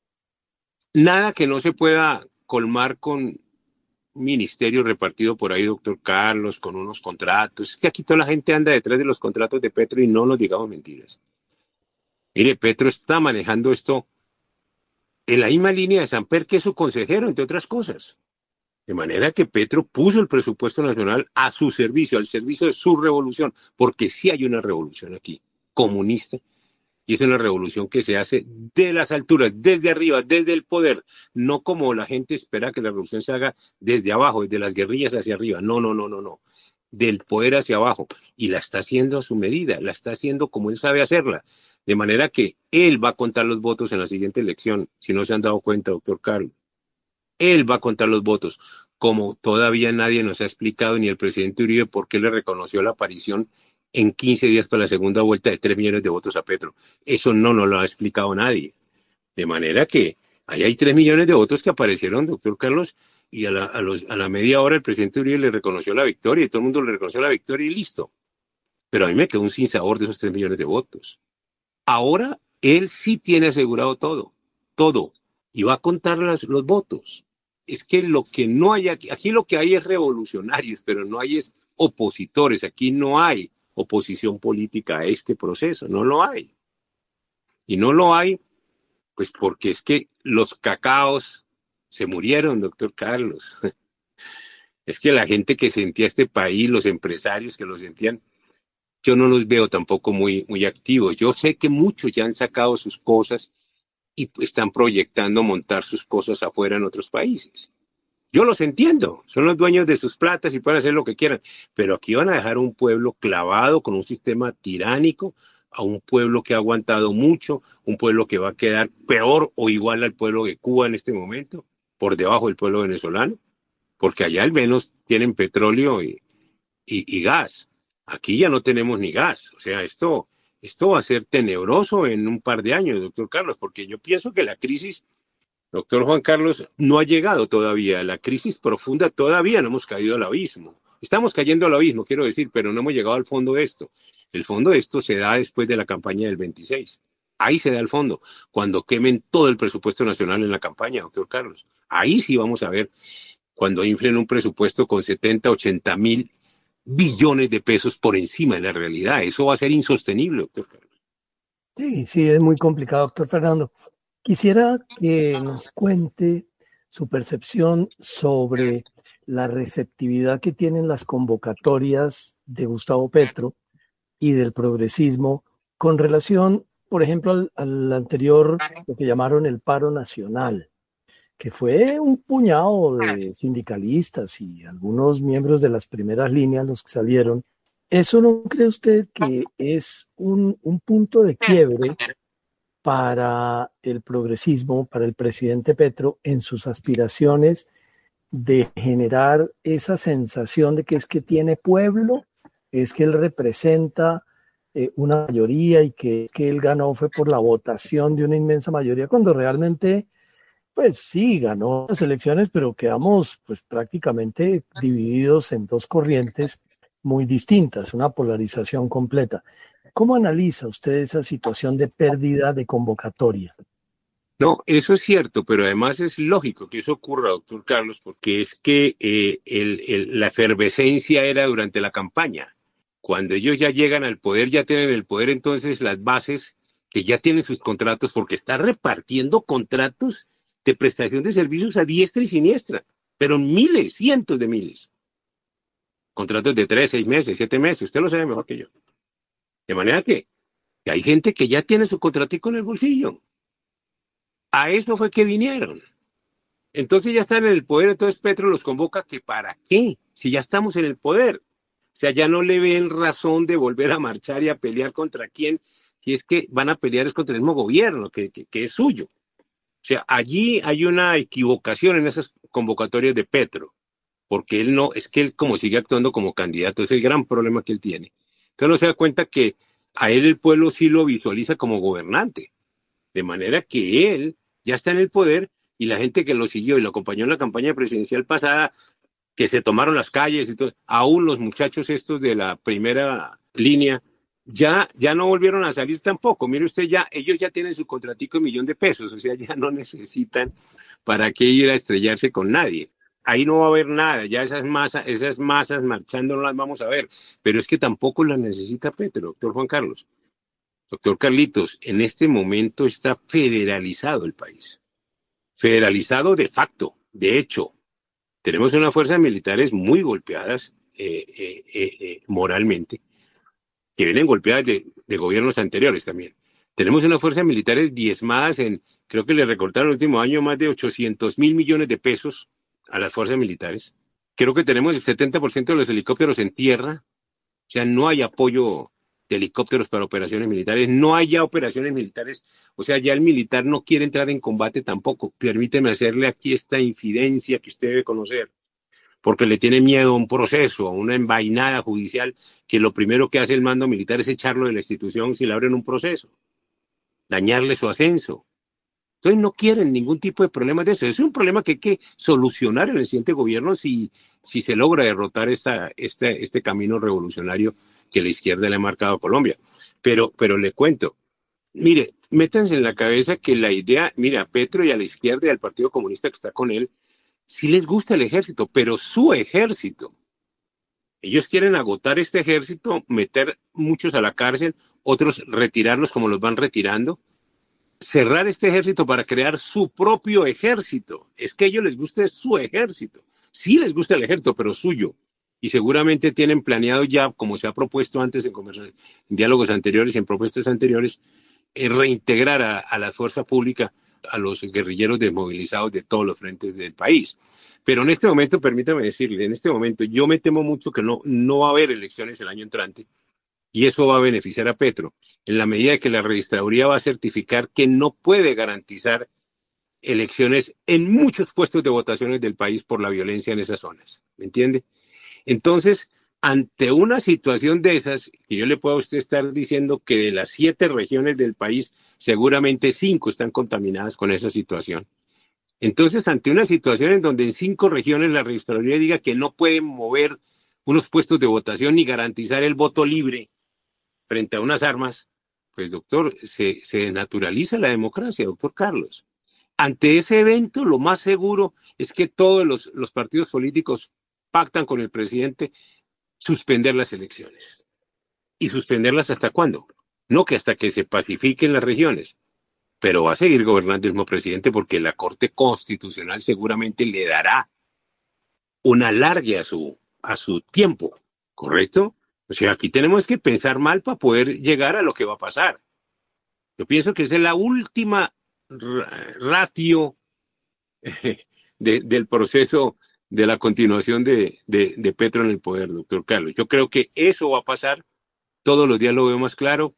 Nada que no se pueda colmar con ministerio repartido por ahí, doctor Carlos, con unos contratos. Es que aquí toda la gente anda detrás de los contratos de Petro y no nos digamos mentiras. Mire, Petro está manejando esto en la misma línea de Samper, que es su consejero, entre otras cosas. De manera que Petro puso el presupuesto nacional a su servicio, al servicio de su revolución, porque sí hay una revolución aquí, comunista, y es una revolución que se hace de las alturas, desde arriba, desde el poder, no como la gente espera que la revolución se haga desde abajo, desde las guerrillas hacia arriba, no, del poder hacia abajo, y la está haciendo a su medida, la está haciendo como él sabe hacerla, de manera que él va a contar los votos en la siguiente elección, si no se han dado cuenta, doctor Carlos. Él va a contar los votos, como todavía nadie nos ha explicado, ni el presidente Uribe, por qué le reconoció la aparición en 15 días para la segunda vuelta de 3 millones de votos a Petro. Eso no nos lo ha explicado nadie. De manera que ahí hay 3 millones de votos que aparecieron, doctor Carlos, y a la media hora el presidente Uribe le reconoció la victoria, y todo el mundo le reconoció la victoria y listo. Pero a mí me quedó un sinsabor de esos 3 millones de votos. Ahora él sí tiene asegurado todo, y va a contar los votos. Es que lo que no hay aquí lo que hay es revolucionarios, pero no hay es opositores, aquí no hay oposición política a este proceso, no lo hay. Y no lo hay, pues porque es que los cacaos se murieron, doctor Carlos. Es que la gente que sentía este país, los empresarios que lo sentían, yo no los veo tampoco muy activos. Yo sé que muchos ya han sacado sus cosas y están proyectando montar sus cosas afuera en otros países. Yo los entiendo, son los dueños de sus platas y pueden hacer lo que quieran, pero aquí van a dejar a un pueblo clavado con un sistema tiránico, a un pueblo que ha aguantado mucho, un pueblo que va a quedar peor o igual al pueblo de Cuba en este momento, por debajo del pueblo venezolano, porque allá al menos tienen petróleo y gas. Aquí ya no tenemos ni gas, o sea, esto va a ser tenebroso en un par de años, doctor Carlos, porque yo pienso que la crisis, doctor Juan Carlos, no ha llegado todavía. La crisis profunda todavía no hemos caído al abismo. Estamos cayendo al abismo, quiero decir, pero no hemos llegado al fondo de esto. El fondo de esto se da después de la campaña del 26. Ahí se da el fondo. Cuando quemen todo el presupuesto nacional en la campaña, doctor Carlos. Ahí sí vamos a ver cuando inflen un presupuesto con 70, 80 mil billones de pesos por encima de la realidad. Eso va a ser insostenible, doctor Carlos. Sí, sí, es muy complicado, doctor Fernando. Quisiera que nos cuente su percepción sobre la receptividad que tienen las convocatorias de Gustavo Petro y del progresismo con relación, por ejemplo, al anterior, lo que llamaron el paro nacional, que fue un puñado de sindicalistas y algunos miembros de las primeras líneas los que salieron. ¿Eso no cree usted que es un punto de quiebre para el progresismo, para el presidente Petro, en sus aspiraciones de generar esa sensación de que es que tiene pueblo, es que él representa una mayoría y que él ganó fue por la votación de una inmensa mayoría, cuando realmente, pues sí, ganó las elecciones, pero quedamos pues prácticamente divididos en dos corrientes muy distintas, una polarización completa? ¿Cómo analiza usted esa situación de pérdida de convocatoria? No, eso es cierto, pero además es lógico que eso ocurra, doctor Carlos, porque es que la efervescencia era durante la campaña. Cuando ellos ya llegan al poder, ya tienen el poder, entonces las bases que ya tienen sus contratos, porque está repartiendo contratos de prestación de servicios a diestra y siniestra, pero miles, cientos de miles. Contratos de 3, 6 meses, 7 meses, usted lo sabe mejor que yo. De manera que hay gente que ya tiene su contratico en el bolsillo. A eso fue que vinieron. Entonces ya están en el poder, entonces Petro los convoca que ¿para qué? Si ya estamos en el poder. O sea, ya no le ven razón de volver a marchar y a pelear contra quién, y es que van a pelear es contra el mismo gobierno, que es suyo. O sea, allí hay una equivocación en esas convocatorias de Petro, porque él no, es que él como sigue actuando como candidato, es el gran problema que él tiene. Entonces no se da cuenta que a él el pueblo sí lo visualiza como gobernante, de manera que él ya está en el poder y la gente que lo siguió y lo acompañó en la campaña presidencial pasada, que se tomaron las calles y todo, aún los muchachos estos de la primera línea, ya no volvieron a salir tampoco. Mire usted, ellos ya tienen su contratico de $1.000.000, o sea, ya no necesitan para qué ir a estrellarse con nadie. Ahí no va a haber nada, ya esas masas marchando no las vamos a ver, pero es que tampoco las necesita Petro, doctor Juan Carlos. Doctor Carlitos, en este momento está federalizado el país, federalizado de facto, de hecho. Tenemos unas fuerzas militares muy golpeadas moralmente, que vienen golpeadas de gobiernos anteriores también. Tenemos unas fuerzas militares diezmadas creo que le recortaron el último año más de 800.000 millones de pesos a las fuerzas militares. Creo que tenemos el 70% de los helicópteros en tierra, o sea, no hay apoyo de helicópteros para operaciones militares, no hay ya operaciones militares, o sea, ya el militar no quiere entrar en combate tampoco. Permíteme hacerle aquí esta infidencia que usted debe conocer, porque le tiene miedo a un proceso, a una envainada judicial, que lo primero que hace el mando militar es echarlo de la institución si le abren un proceso, dañarle su ascenso. Entonces no quieren ningún tipo de problemas de eso. Es un problema que hay que solucionar en el siguiente gobierno si se logra derrotar este camino revolucionario que la izquierda le ha marcado a Colombia. Pero le cuento, mire, métanse en la cabeza que la idea, mira, a Petro y a la izquierda y al Partido Comunista que está con él, sí les gusta el ejército, pero su ejército. Ellos quieren agotar este ejército, meter muchos a la cárcel, otros retirarlos como los van retirando, cerrar este ejército para crear su propio ejército. Es que a ellos les gusta su ejército. Sí les gusta el ejército, pero suyo. Y seguramente tienen planeado ya, como se ha propuesto antes en diálogos anteriores y en propuestas anteriores, reintegrar a la fuerza pública a los guerrilleros desmovilizados de todos los frentes del país. Pero en este momento, permítame decirle, en este momento yo me temo mucho que no va a haber elecciones el año entrante y eso va a beneficiar a Petro, en la medida de que la registraduría va a certificar que no puede garantizar elecciones en muchos puestos de votaciones del país por la violencia en esas zonas. ¿Me entiende? Entonces, ante una situación de esas, que yo le puedo a usted estar diciendo que de las 7 regiones del país, seguramente 5 están contaminadas con esa situación. Entonces, ante una situación en donde en 5 regiones la registraduría diga que no pueden mover unos puestos de votación ni garantizar el voto libre frente a unas armas, pues doctor, se desnaturaliza la democracia, doctor Carlos. Ante ese evento, lo más seguro es que todos los partidos políticos pactan con el presidente suspender las elecciones. ¿Y suspenderlas hasta cuándo? No que hasta que se pacifiquen las regiones, pero va a seguir gobernando el mismo presidente porque la Corte Constitucional seguramente le dará un alargue a su tiempo, ¿correcto? O sea, aquí tenemos que pensar mal para poder llegar a lo que va a pasar. Yo pienso que esa es la última ratio del proceso de la continuación de Petro en el poder, doctor Carlos. Yo creo que eso va a pasar, todos los días lo veo más claro.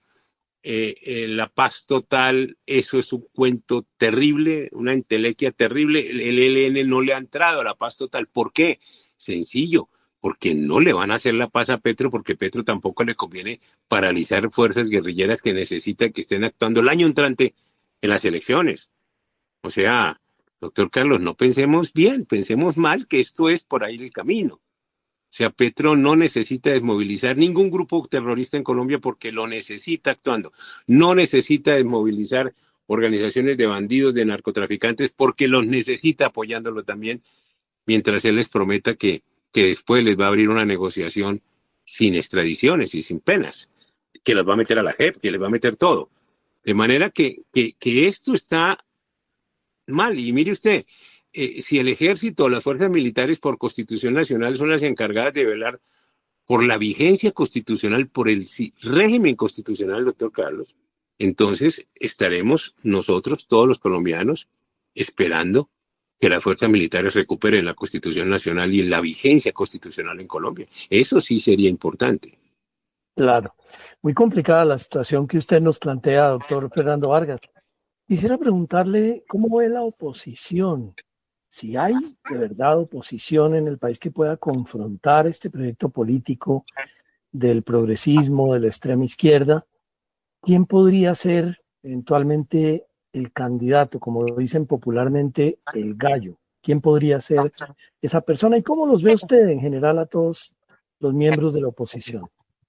La paz total, eso es un cuento terrible, una entelequia terrible. El ELN no le ha entrado a la paz total. ¿Por qué? Sencillo, porque no le van a hacer la paz a Petro, porque Petro tampoco le conviene paralizar fuerzas guerrilleras que necesitan que estén actuando el año entrante en las elecciones. O sea, doctor Carlos, no pensemos bien, pensemos mal, que esto es por ahí el camino. O sea, Petro no necesita desmovilizar ningún grupo terrorista en Colombia porque lo necesita actuando. No necesita desmovilizar organizaciones de bandidos, de narcotraficantes, porque los necesita apoyándolo también, mientras él les prometa que después les va a abrir una negociación sin extradiciones y sin penas, que los va a meter a la JEP, que les va a meter todo. De manera que esto está mal. Y mire usted, si el ejército o las fuerzas militares por Constitución Nacional son las encargadas de velar por la vigencia constitucional, por el régimen constitucional, doctor Carlos, entonces estaremos nosotros, todos los colombianos, esperando que las fuerzas militares recuperen la Constitución Nacional y la vigencia constitucional en Colombia. Eso sí sería importante. Claro. Muy complicada la situación que usted nos plantea, doctor Fernando Vargas. Quisiera preguntarle cómo ve la oposición. Si hay de verdad oposición en el país que pueda confrontar este proyecto político del progresismo, de la extrema izquierda, ¿quién podría ser eventualmente el candidato, como lo dicen popularmente, el gallo? ¿Quién podría ser esa persona? ¿Y cómo los ve usted en general a todos los miembros de la oposición?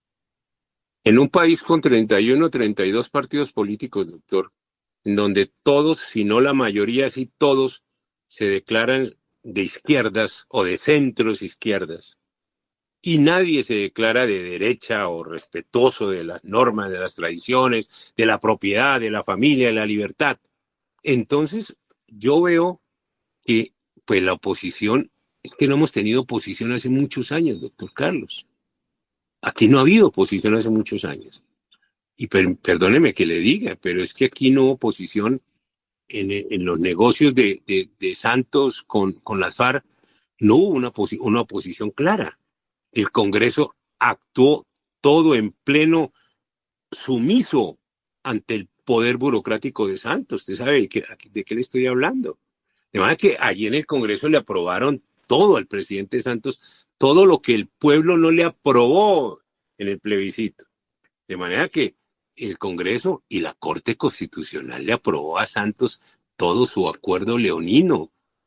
En un país con 31, 32 partidos políticos, doctor, en donde todos, si no la mayoría, sí todos, se declaran de izquierdas o de centros izquierdas, y nadie se declara de derecha o respetuoso de las normas, de las tradiciones, de la propiedad, de la familia, de la libertad. Entonces, yo veo que pues la oposición, es que no hemos tenido oposición hace muchos años, doctor Carlos. Aquí no ha habido oposición hace muchos años. Y perdóneme que le diga, pero es que aquí no hubo oposición en los negocios de Santos con las FARC, no hubo una oposición clara. El Congreso actuó todo en pleno sumiso ante el poder burocrático de Santos. Usted sabe de qué le estoy hablando. De manera que allí en el Congreso le aprobaron todo al presidente Santos, todo lo que el pueblo no le aprobó en el plebiscito. De manera que el Congreso y la Corte Constitucional le aprobó a Santos todo su acuerdo leonino.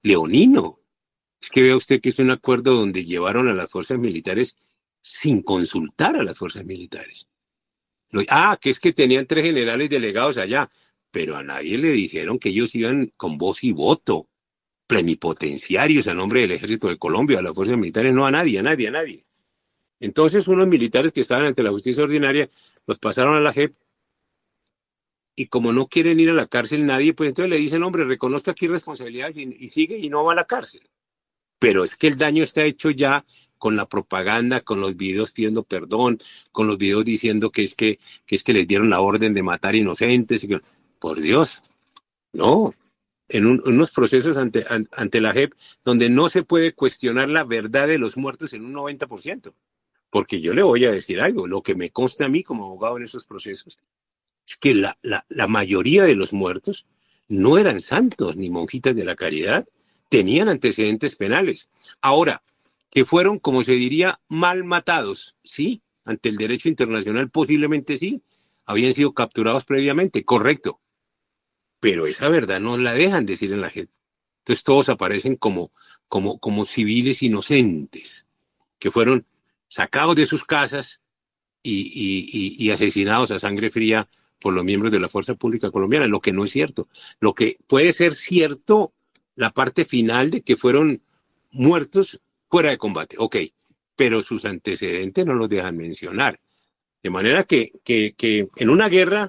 Es que vea usted que es un acuerdo donde llevaron a las fuerzas militares sin consultar a las fuerzas militares. Que es que tenían 3 generales delegados allá, pero a nadie le dijeron que ellos iban con voz y voto, plenipotenciarios a nombre del Ejército de Colombia, a las fuerzas militares, no a nadie. Entonces unos militares que estaban ante la justicia ordinaria los pasaron a la JEP, y como no quieren ir a la cárcel nadie, pues entonces le dicen, hombre, reconozca aquí responsabilidades y sigue y no va a la cárcel. Pero es que el daño está hecho ya con la propaganda, con los videos pidiendo perdón, con los videos diciendo que es que les dieron la orden de matar inocentes. Por Dios, no. En unos procesos ante la JEP donde no se puede cuestionar la verdad de los muertos en un 90%. Porque yo le voy a decir algo, lo que me consta a mí como abogado en esos procesos es que la mayoría de los muertos no eran santos ni monjitas de la caridad, tenían antecedentes penales. Ahora, que fueron, como se diría, mal matados, sí, ante el derecho internacional posiblemente sí, habían sido capturados previamente, correcto, pero esa verdad no la dejan decir en la JEP. Entonces todos aparecen como civiles inocentes, que fueron sacados de sus casas y asesinados a sangre fría por los miembros de la Fuerza Pública Colombiana, lo que no es cierto. Lo que puede ser cierto, la parte final de que fueron muertos fuera de combate, ok, pero sus antecedentes no los dejan mencionar. De manera que en una guerra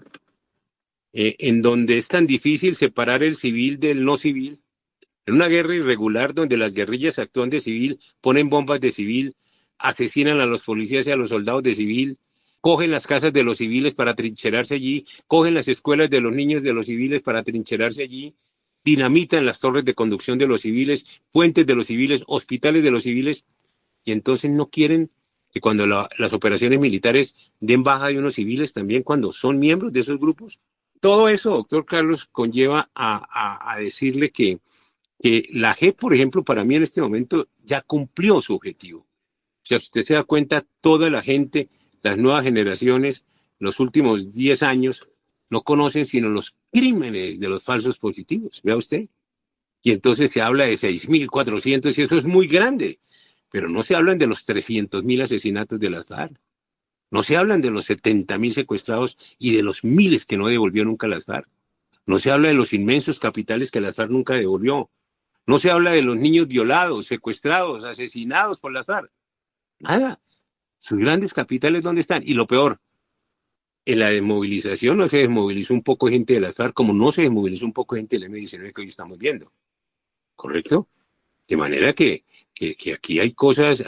en donde es tan difícil separar el civil del no civil, en una guerra irregular donde las guerrillas actúan de civil, ponen bombas de civil, asesinan a los policías y a los soldados de civil, cogen las casas de los civiles para trincherarse allí, cogen las escuelas de los niños de los civiles para trincherarse allí, dinamitan las torres de conducción de los civiles, puentes de los civiles, hospitales de los civiles, y entonces no quieren que cuando las operaciones militares den baja de unos civiles también cuando son miembros de esos grupos. Todo eso, doctor Carlos, conlleva a decirle que la JEP, por ejemplo, para mí en este momento ya cumplió su objetivo. O sea, usted se da cuenta, toda la gente, las nuevas generaciones, los últimos 10 años, no conocen sino los crímenes de los falsos positivos, vea usted. Y entonces se habla de 6.400 y eso es muy grande, pero no se hablan de los 300.000 asesinatos de las FARC. No se hablan de los 70.000 secuestrados y de los miles que no devolvió nunca las FARC. No se habla de los inmensos capitales que las FARC nunca devolvió. No se habla de los niños violados, secuestrados, asesinados por las FARC. Nada. Sus grandes capitales, ¿dónde están? Y lo peor, en la desmovilización no se desmovilizó un poco de gente de las FARC, como no se desmovilizó un poco de gente del M-19 que hoy estamos viendo. ¿Correcto? De manera que aquí hay cosas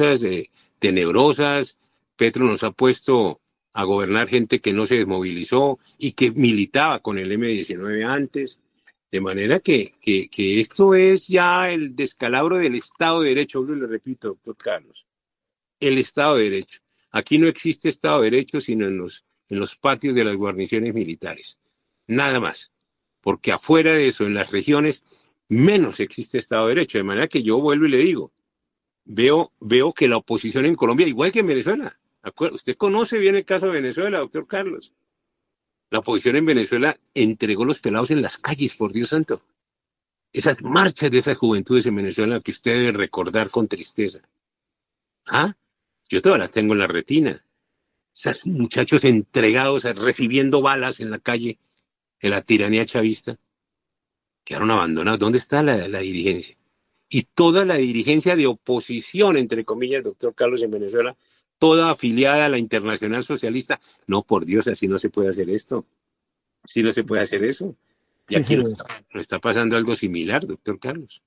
tenebrosas. Petro nos ha puesto a gobernar gente que no se desmovilizó y que militaba con el M-19 antes. De manera que esto es ya el descalabro del Estado de Derecho. Yo le repito, doctor Carlos, el Estado de Derecho. Aquí no existe Estado de Derecho sino en los patios de las guarniciones militares. Nada más. Porque afuera de eso, en las regiones, menos existe Estado de Derecho. De manera que yo vuelvo y le digo, veo que la oposición en Colombia, igual que en Venezuela, usted conoce bien el caso de Venezuela, doctor Carlos. La oposición en Venezuela entregó los pelados en las calles, por Dios santo. Esas marchas de esas juventudes en Venezuela que usted debe recordar con tristeza. ¿Ah? Yo todas las tengo en la retina. Esos muchachos entregados, recibiendo balas en la calle de la tiranía chavista, quedaron abandonados. ¿Dónde está la dirigencia? Y toda la dirigencia de oposición, entre comillas, doctor Carlos, en Venezuela, toda afiliada a la Internacional Socialista. No, por Dios, así no se puede hacer esto. Así no se puede hacer eso. Y aquí nos está pasando algo similar, doctor Carlos.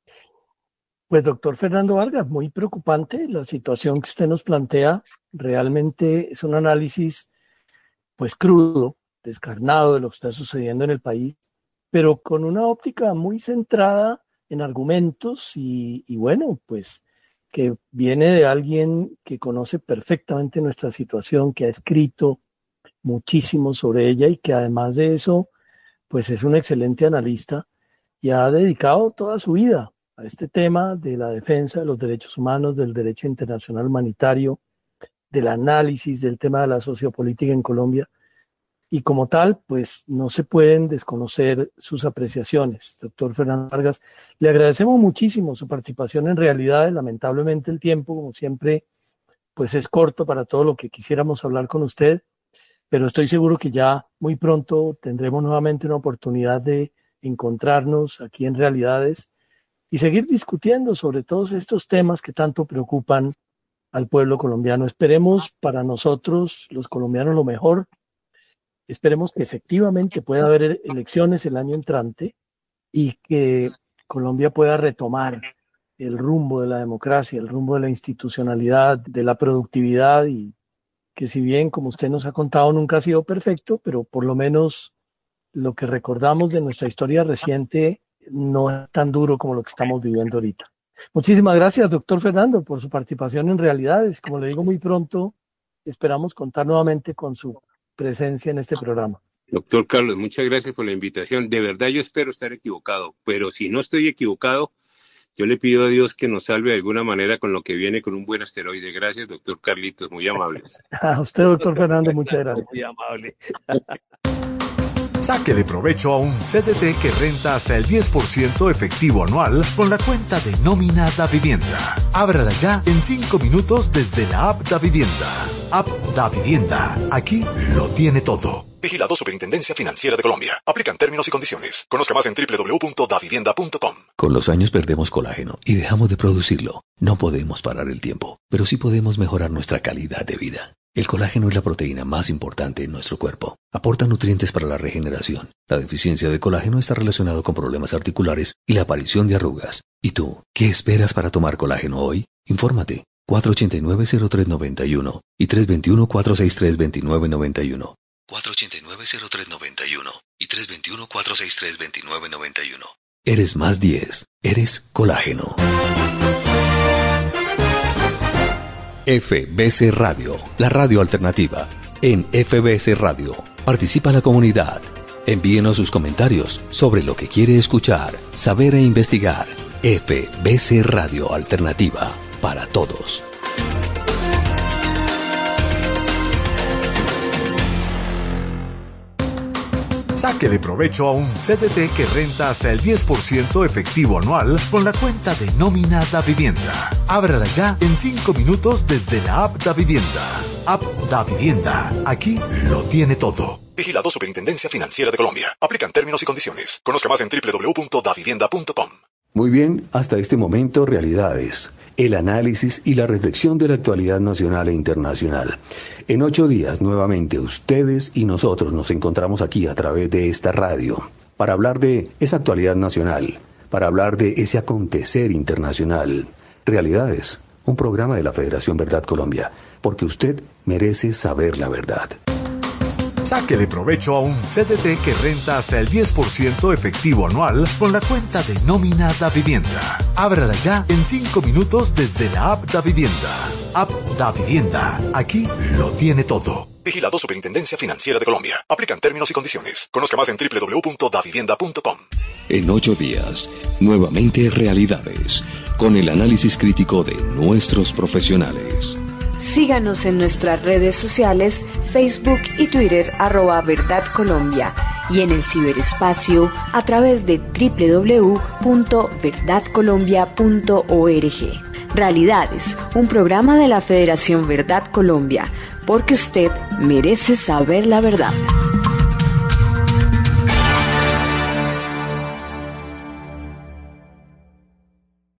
Pues, doctor Fernando Vargas, muy preocupante la situación que usted nos plantea. Realmente es un análisis, pues, crudo, descarnado de lo que está sucediendo en el país, pero con una óptica muy centrada en argumentos y bueno, pues, que viene de alguien que conoce perfectamente nuestra situación, que ha escrito muchísimo sobre ella y que además de eso, pues es un excelente analista y ha dedicado toda su vida a este tema de la defensa de los derechos humanos, del derecho internacional humanitario, del análisis del tema de la sociopolítica en Colombia. Y como tal, pues no se pueden desconocer sus apreciaciones. Doctor Fernando Vargas, le agradecemos muchísimo su participación en Realidades. Lamentablemente el tiempo, como siempre, pues es corto para todo lo que quisiéramos hablar con usted, pero estoy seguro que ya muy pronto tendremos nuevamente una oportunidad de encontrarnos aquí en Realidades y seguir discutiendo sobre todos estos temas que tanto preocupan al pueblo colombiano. Esperemos para nosotros, los colombianos, lo mejor. Esperemos que efectivamente pueda haber elecciones el año entrante y que Colombia pueda retomar el rumbo de la democracia, el rumbo de la institucionalidad, de la productividad y que si bien, como usted nos ha contado, nunca ha sido perfecto, pero por lo menos lo que recordamos de nuestra historia reciente no es tan duro como lo que estamos viviendo ahorita. Muchísimas gracias, doctor Fernando, por su participación en Realidades. Como le digo, muy pronto esperamos contar nuevamente con su presencia en este programa. Doctor Carlos, muchas gracias por la invitación. De verdad yo espero estar equivocado, pero si no estoy equivocado, yo le pido a Dios que nos salve de alguna manera con lo que viene con un buen asteroide. Gracias, doctor Carlitos, muy amable. A usted, doctor Fernando, muchas gracias. Muy amable. Sáquele provecho a un CDT que renta hasta el 10% efectivo anual con la cuenta de nómina Da Vivienda. Ábrala ya en 5 minutos desde la app Da Vivienda. App Da Vivienda. Aquí lo tiene todo. Vigilado Superintendencia Financiera de Colombia. Aplican términos y condiciones. Conozca más en www.davivienda.com. Con los años perdemos colágeno y dejamos de producirlo. No podemos parar el tiempo, pero sí podemos mejorar nuestra calidad de vida. El colágeno es la proteína más importante en nuestro cuerpo. Aporta nutrientes para la regeneración. La deficiencia de colágeno está relacionada con problemas articulares y la aparición de arrugas. ¿Y tú, qué esperas para tomar colágeno hoy? Infórmate. 489-0391 y 321-463-2991. 489-0391 y 321-463-2991. Eres más 10. Eres colágeno. FBC Radio, la radio alternativa. En FBC Radio, participa la comunidad. Envíenos sus comentarios sobre lo que quiere escuchar, saber e investigar. FBC Radio Alternativa, para todos. Sáquele provecho a un CDT que renta hasta el 10% efectivo anual con la cuenta de nómina Davivienda. Ábrala ya en 5 minutos desde la app Davivienda. App Davivienda. Aquí lo tiene todo. Vigilado Superintendencia Financiera de Colombia. Aplican términos y condiciones. Conozca más en www.davivienda.com. Muy bien, hasta este momento, realidades, el análisis y la reflexión de la actualidad nacional e internacional. En 8 días, nuevamente, ustedes y nosotros nos encontramos aquí a través de esta radio para hablar de esa actualidad nacional, para hablar de ese acontecer internacional. Realidades, un programa de la Federación Verdad Colombia, porque usted merece saber la verdad. Sáquele provecho a un CDT que renta hasta el 10% efectivo anual con la cuenta de nómina Davivienda. Ábrala ya en 5 minutos desde la app Davivienda. App Davivienda. Aquí lo tiene todo. Vigilado Superintendencia Financiera de Colombia. Aplican términos y condiciones. Conozca más en www.davivienda.com. En 8 días, nuevamente realidades, con el análisis crítico de nuestros profesionales. Síganos en nuestras redes sociales, Facebook y Twitter, @Verdad Colombia, y en el ciberespacio a través de www.verdadcolombia.org. Realidades, un programa de la Federación Verdad Colombia, porque usted merece saber la verdad.